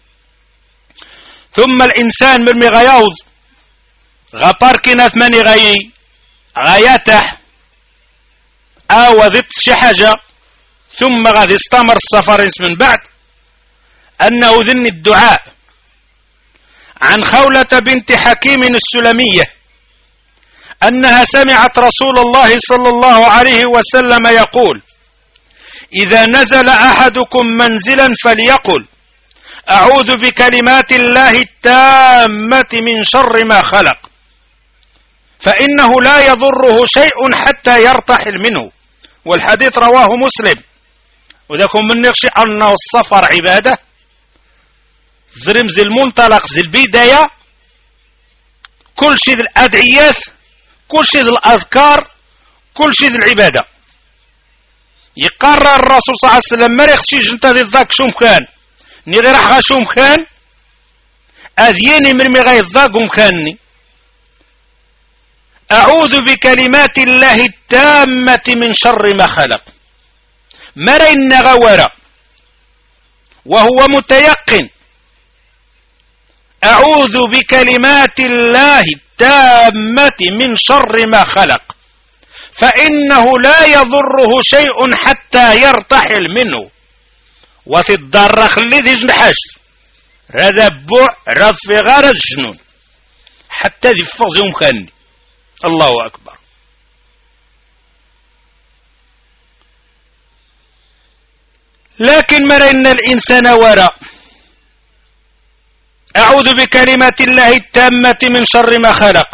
ثم الانسان مرمي غيوض غباركينا ثماني غياتح او ضد شي حاجة ثم غادي يستمر السفر من بعد انه ذن الدعاء عن خولة بنت حكيم السلمية انها سمعت رسول الله صلى الله عليه وسلم يقول: اذا نزل احدكم منزلا فليقل: اعوذ بكلمات الله التامة من شر ما خلق، فانه لا يضره شيء حتى يرتحل منه. والحديث رواه مسلم. وذاكم من نغشي انه السفر عبادة زرمز المنطلق زي البداية كل شيء ذي الادعيات كل شيء ذي الاذكار كل شيء ذي العبادة. يقرر الرسول صلى الله عليه وسلم ما يخشي جنتا ذي الضاق شو مكان ني غير راح شو مكان اذيني مرمي غير الضاق ومكانني اعوذ بكلمات الله التامة من شر ما خلق. مرين غورا وهو متيقن اعوذ بكلمات الله التامة من شر ما خلق فانه لا يضره شيء حتى يرتحل منه. وفي الضر خلي ذي جنحاش هذا بوع رفي غير الجنون حتى ذي فوز يمكنني. الله اكبر. لكن مرين الانسان وراء اعوذ بكلمات الله التامة من شر ما خلق،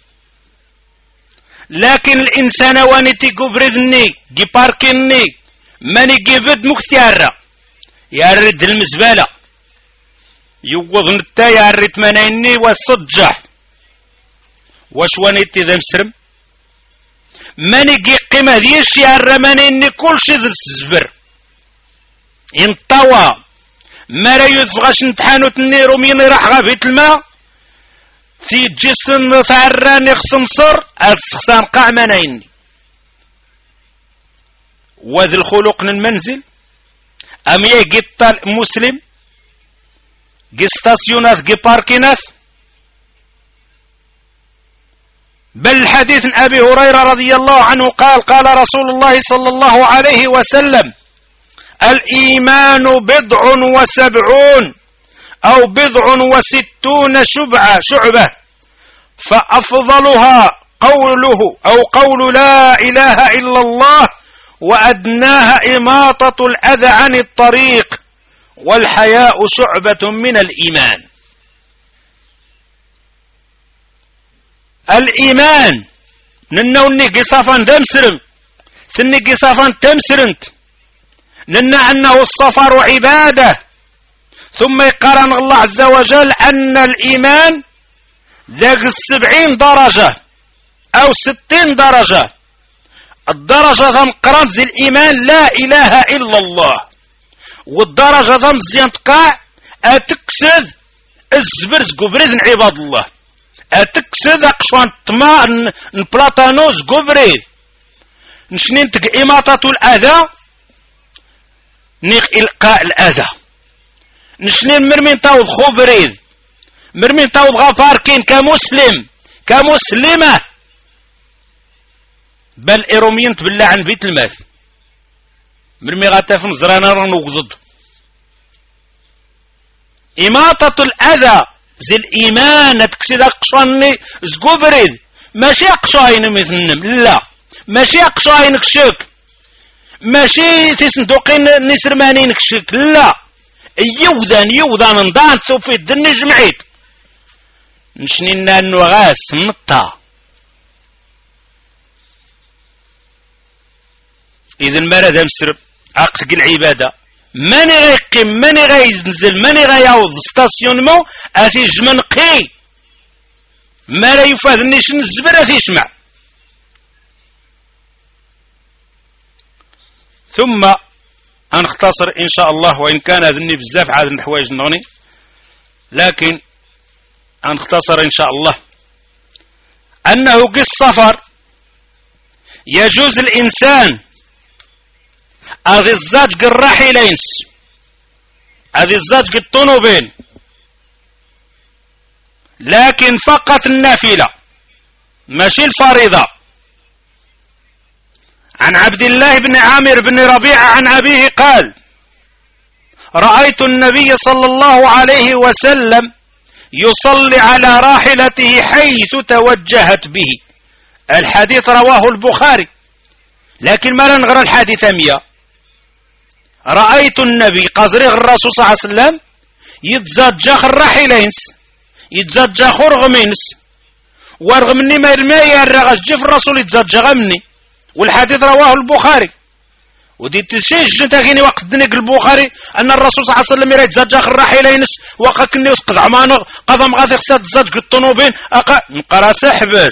لكن الانسان وانتي قبرذني جي باركني ماني جيبد مكتيارة يارد المزبالة يوض نتا يارد منيني والصجح واش وانتي ذا مسرم ماني جي قيمة ديش يارد منيني كل شي ذا الزبر ينطوى ما لا يفغش نتحانو تنيرو مين راح غابيت الماء في جسن ثعراني خصمصر السخسان قاع منايني. وذي الخلق المنزل ام يجيطال مسلم جي ستاسيونات جي باركينات. بل الحديث عن ابي هريرة رضي الله عنه قال: قال رسول الله صلى الله عليه وسلم: الإيمان 70 أو 60 شعبة فأفضلها قوله أو قول لا إله إلا الله وأدناها إماطة الأذى عن الطريق والحياء شعبة من الإيمان. الإيمان ننو نيقي صفان دمسرم ثنيقي صفان تمسرنت لأن أنه السفر عبادة. ثم يقرن الله عز وجل أن الإيمان ذاك 70 درجة أو 60 درجة. الدرجة مقرن زي الإيمان لا إله إلا الله، والدرجة مزيان تقع أتكسد الزبرز قبريد عباد الله، أتكسد أقشوان تما نبلاطانوز قبريد نشنين تق إماطة الأذى نيق إلقاء الأذى نشنين مرمين تاوض خبريد مرمين تاوض غفاركين كمسلمة بل إيروميين تبلع عن بيت الماث مرمي غاتف مزرانا رنوغزد. إماطة الأذى زي الإيمان تكسيد أقشاني زقبريد ماشي أقشاين مثنم لا ماشي أقشاين كشك ماشي تسندوقين نسرمانين كشك لا يوذان نضان سوفي الدني جمعيت نشنينا النغاس مطا. إذا المرض مسرب عقد العبادة ماني غيقيم ماني غينزل ماني غيعوض ستاسيونمون أثي جمن قي ما لا يفاذنيش الزبر أثي يسمع ثم أنختصر إن شاء الله، وإن كان ذني بزاف عاد الحوايج نغني، لكن أنختصر إن شاء الله أنه قص السفر يجوز الإنسان هذه الزاج الرحيلينس، هذه الزاج الطنوبين، لكن فقط النافلة ماشي الفريضة. عن عبد الله بن عامر بن ربيعة عن أبيه قال: رأيت النبي صلى الله عليه وسلم يصلي على راحلته حيث توجهت به. الحديث رواه البخاري، لكن ما نقرأ الحديث 100. رأيت النبي قصري الرسول صلى الله عليه وسلم يتزجخ الراحلينس، يتزجخ رغمينس، ورغم اني ما الماء الرغس جف الرسول يتزجخ مني، والحديث رواه البخاري. ودي تشيش تاكيني وقت دنيك البخاري ان الرسول صلى الله عليه وسلم يريد زجاخ الراحلينس وقا كني وسقط عمانو قضم غاثي خسات زجاج الطنوبين نقرا سحبس.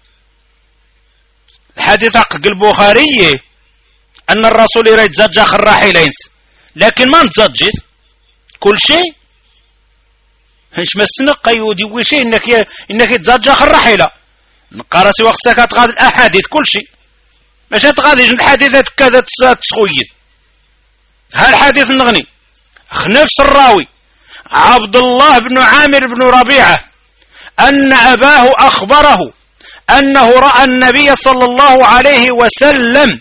الحديث حق البخاري ان الرسول يريد زجاخ الراحلينس، لكن ما نتزجت كل شيء هش مسنق يودي وشي انك تزجاخ الراحله نقرا سي وقتك تغاد الاحاديث كل شيء، ماشي تغادي الحديثات كذا تسخويد. هالحديث نغني نفس الراوي عبد الله بن عامر بن ربيعة أن أباه أخبره أنه رأى النبي صلى الله عليه وسلم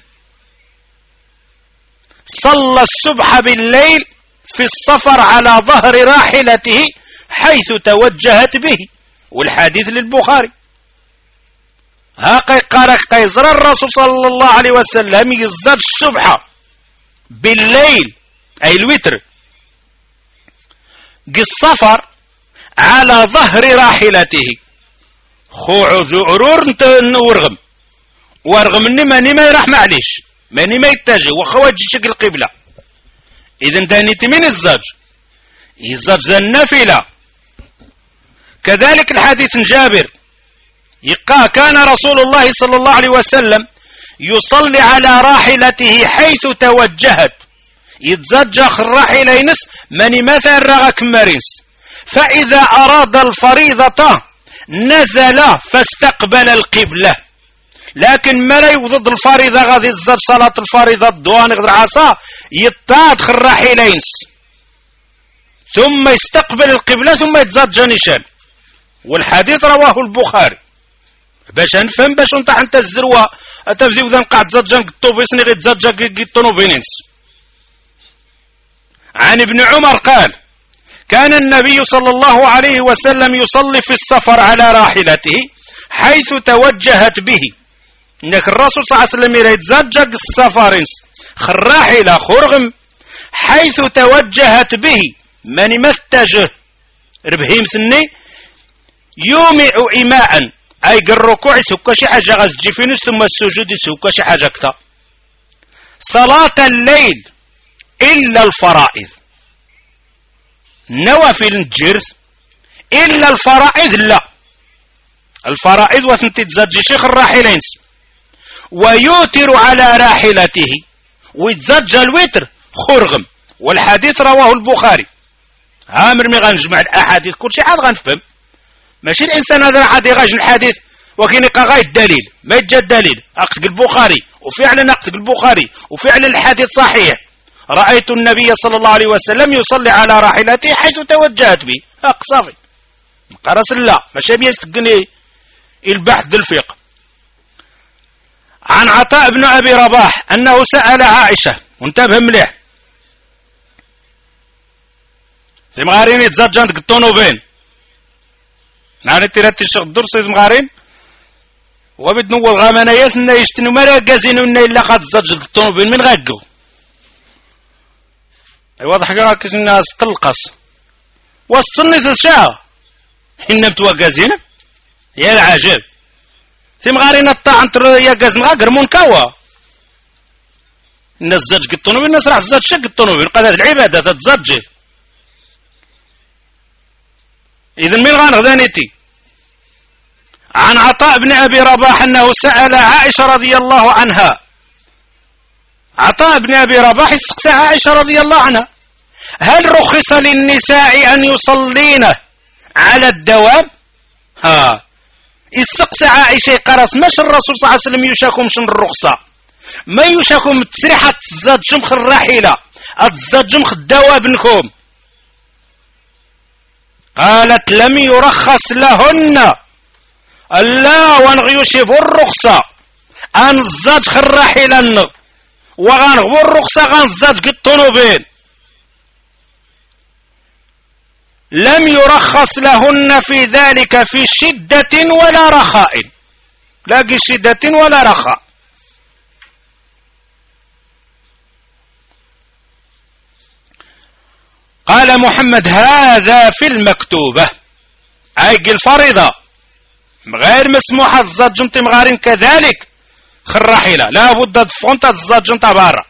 صلى الصبح بالليل في السفر على ظهر راحلته حيث توجهت به، والحديث للبخاري. قارك قيزر الرسول صلى الله عليه وسلم يزاد الصبح بالليل أي الوتر السفر على ظهر راحلته خوع ذعرور ورغم اني ماني ما يراح معليش ماني ما يتجه وخواج شكل القبلة. اذن دانيتي من الزاج ذا النافلة. كذلك الحديث جابر يقال كان رسول الله صلى الله عليه وسلم يصلي على راحلته حيث توجهت، يتزجخ الراحلة ينس ماني مثلا رغك مرينس، فإذا أراد الفريضة نزل فاستقبل القبلة، لكن ما لا يوضد الفريضة غادي الزج صلاة الفريضة الدوان غير عصا يتادخ الراحلة ينس ثم يستقبل القبلة ثم يتزج نشان. والحديث رواه البخاري باش نفهم باش نطح انت الزروة تفزي وذا نقعد زجان الطوبيسني غير زجا الطنوبينينس. عن ابن عمر قال: كان النبي صلى الله عليه وسلم يصلي في السفر على راحلته حيث توجهت به. انك الرسول صلى الله عليه وسلم يريد زجا السفرينس خراحلة خرغم حيث توجهت به ماني مستجه ربهيم سني يومع إماء أي الركوع يسوك شي حاجة غزجفينس ثم السجود يسوك شي حاجة كتا. صلاة الليل إلا الفرائض نوافل الجرث إلا الفرائض لا، الفرائض وثنتي تزجي شيخ الراحلينس ويوتر على راحلته ويتزجى الوتر خرغم. والحديث رواه البخاري. هامر مي غنجمع الأحاديث كل شي عاد غنفهم، ماشي الانسان هذا عاد يغاج الحديث وكاين غاية الدليل ما يتجا الدليل اقصد البخاري وفعلا اقصد البخاري وفعلا الحديث صحيح. رأيت النبي صلى الله عليه وسلم يصلي على راحلته حيث توجهت به صافي قرص لا ماشي بيستقني البحث الفقه. عن عطاء بن ابي رباح انه سأل عائشة وانتبه مليح في مغارين يتزجان الطنوبين نعني تيرات الشيخ الدرس مغارين وبد نول غامنايات إنه يشتنوا مرا قازينو إنه إلا قد زجل الطنوبين من غاقو. أي واضح كراك الناس تلقص وصلني تشاء إنه متوقازين يا العجب ثم غارين الطاعن يا قازم غاقر منكوا الناس زجل الطنوبين الناس راح زجل شق الطنوبين قد هذه العبادة تتزجل. إذن من غانغذانيتي. عن عطاء بن أبي رباح أنه سأل عائشة رضي الله عنها عطاء بن أبي رباح استقسى عائشة رضي الله عنها: هل رخص للنساء أن يصلين على الدوام؟ استقسى عائشة قرص مش الرسول صلى الله عليه وسلم يشاكم شن الرخصة، ما يشاكم تسريحة تزاد جمخ الراحلة تزاد جمخ الدوابنكم. قالت: لم يرخص لهن، لا ونغيوشف الرخصة أنزاد خراحلن وغنغبو الرخصة غنزاد قطنوبين. لم يرخص لهن في ذلك في شدة ولا رخاء، لا شدة ولا رخاء. قال محمد: هذا في المكتوبة، أي الفريضة غير مسموحة الزاد جنت مغارين كذلك خراحلة لا بد تفونت الزاد جنت بارا.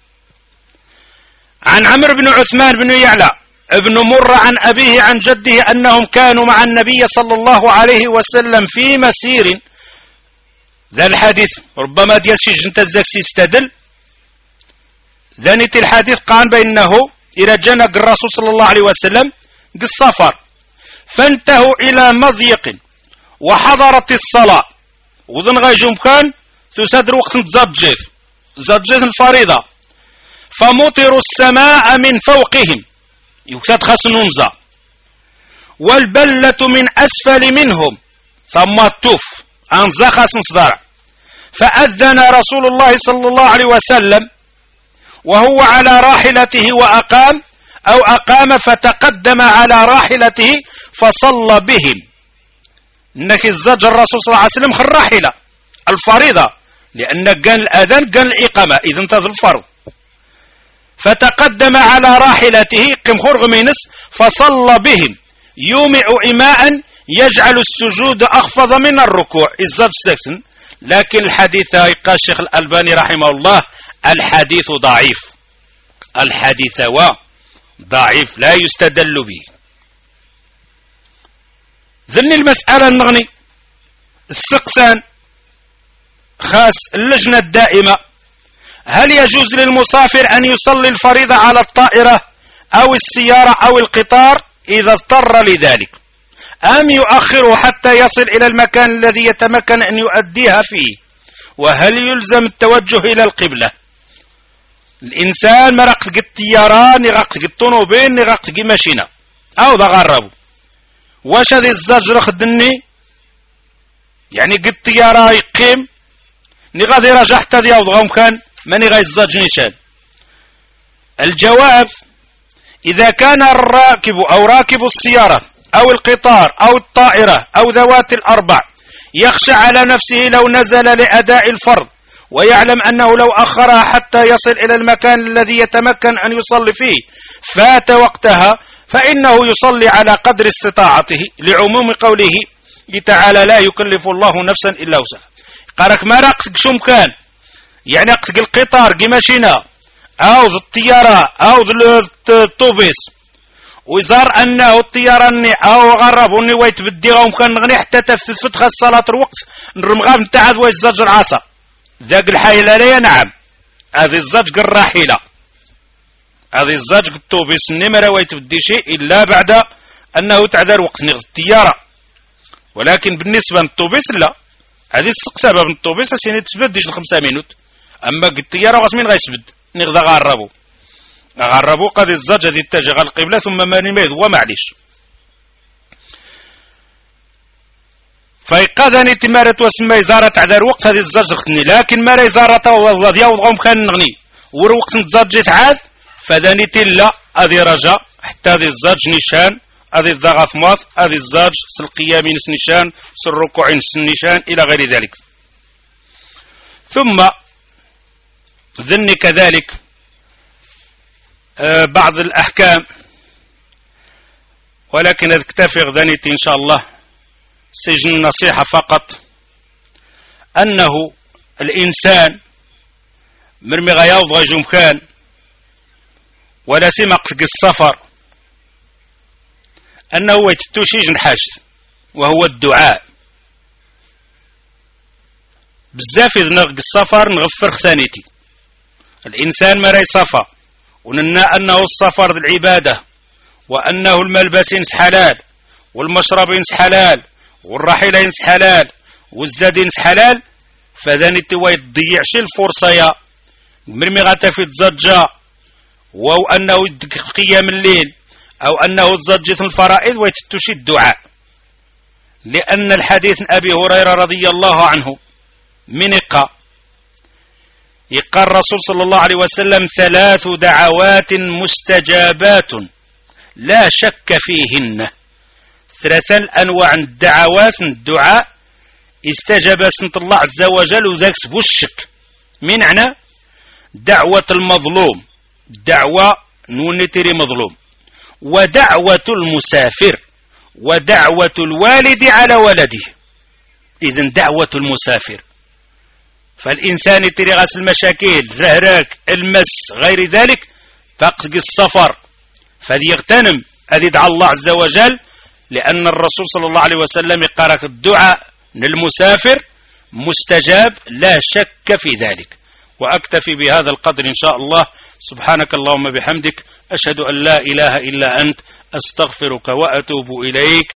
عن عمرو بن عثمان بن يعلى ابن مرة عن أبيه عن جده أنهم كانوا مع النبي صلى الله عليه وسلم في مسير. ذا الحديث ربما ديال شي جنت الزاكسي استدل ذانيت الحديث قال بأنه إذا جنق الرسول صلى الله عليه وسلم بالسفر فانتهوا إلى مضيق وحضرت الصلاة وذن غايجهم كان تسادر وقت زاد الفريضة فمطروا السماء من فوقهم يكتاد خاص نمزة والبلة من أسفل منهم ثم التوف أنزا خاص نصدر. فأذن رسول الله صلى الله عليه وسلم وهو على راحلته وأقام أو أقام فتقدم على راحلته فصلى بهم. إنك الزجر الرسول صلى الله عليه وسلم خل راحلة الفريضة لأن قال الأذان قال الإقامة إذا انتظر الفرض. فتقدم على راحلته قم خرغ مينس فصلى بهم يومع إماء يجعل السجود أخفض من الركوع الزج سكسن. لكن الحديث قال الشيخ الألباني رحمه الله الحديث ضعيف، الحديث ضعيف لا يستدل به. ذن المسألة النغني السقسان خاص اللجنة الدائمة: هل يجوز للمسافر أن يصلي الفريضة على الطائرة أو السيارة أو القطار إذا اضطر لذلك، أم يؤخره حتى يصل إلى المكان الذي يتمكن أن يؤديها فيه؟ وهل يلزم التوجه إلى القبلة؟ الإنسان ما رقت الطيران نغقت الطنوبين نغقت ماشينة أو ضغربوا واش هذه الزجر خدني يعني قد الطيارة يقيم ني غادي يرجع حتى ذي أوضغم كان ماني غاي الزج نيشان. الجواب: إذا كان الراكب أو راكب السيارة أو القطار أو الطائرة أو ذوات الأربع يخشى على نفسه لو نزل لأداء الفرض ويعلم أنه لو أخرها حتى يصل إلى المكان الذي يتمكن أن يصلي فيه فات وقتها فإنه يصلي على قدر استطاعته لعموم قوله تعالى: لا يكلف الله نفسا إلا وسعها. قالك ما رقتك شو مكان يعني رقتك القطار كي ماشينا أو الطيارة أو الطوبيس ويزار أنه الطيارة أو غربوني ويتبدي ومكان نغني حتى تفتخ الصلاة الوقت نرمغاب نتاعد ويزجر عصا ذاك الحيلة لي. نعم هذه الزجر الراحلة هذه الزجر الطوبيس النمرة ويتبدي شيء إلا بعد أنه تعذر وقت نغز الطيارة. ولكن بالنسبة للطوبيس لا، هذه السقسة باب الطوبيس سيني تسبدش ال5 مينوت. أما الطيارة غاسمين غيسبد نغدا غربوا قد الزج هذه اتجه القبلة ثم ماني ميد ومعليش فيقاذني تمارت وسمى إزارة تعذر وقت هذه الزج رختني. لكن ما إزارة والله ديال غوم كان نغني وروقت نتزجت عاد فذاني تلا هذه رجا حتى هذه الزج نيشان هذه الزغاث ماث هذه الزج سلقيامين نيشان سالركوعين نيشان إلى غير ذلك. ثم ذني كذلك بعض الأحكام ولكن اكتفي غدانيتي إن شاء الله سجن النصيحة فقط أنه الإنسان مرمي غياوض غيجوم كان ولا سمق في السفر أنه يتتوشيج نحاش وهو الدعاء بزاف إذ نغق السفر نغفر ختانيتي الإنسان ما يصفى وننا أنه السفر العبادة، وأنه الملبس ينس حلال، والمشرب ينس حلال، والرحيل ينس حلال، والزاد ينس حلال، فذاني توا يضيعش الفرصة يا مرمي غاتا في تزجا، أو أنه قيام الليل، أو أنه تزجت الفرائض ويتتوشي الدعاء. لأن الحديث أبي هريرة رضي الله عنه من يقال الرسول صلى الله عليه وسلم 3 دعوات مستجابات لا شك فيهن. 3 أنواع الدعوات الدعاء استجاب سنت الله عز وجل وذاك الشك. من معنى دعوة المظلوم، دعوة نونتري مظلوم، ودعوة المسافر، ودعوة الوالد على ولده. إذن دعوة المسافر، فالإنسان يتري غاس المشاكل، رهراك، المس، غير ذلك، فقد السفر، فذي يغتنم، هذه يدعى الله عز وجل، لأن الرسول صلى الله عليه وسلم يقرأ الدعاء للمسافر مستجاب لا شك في ذلك. وأكتفي بهذا القدر إن شاء الله. سبحانك اللهم بحمدك، أشهد أن لا إله إلا أنت، أستغفرك وأتوب إليك.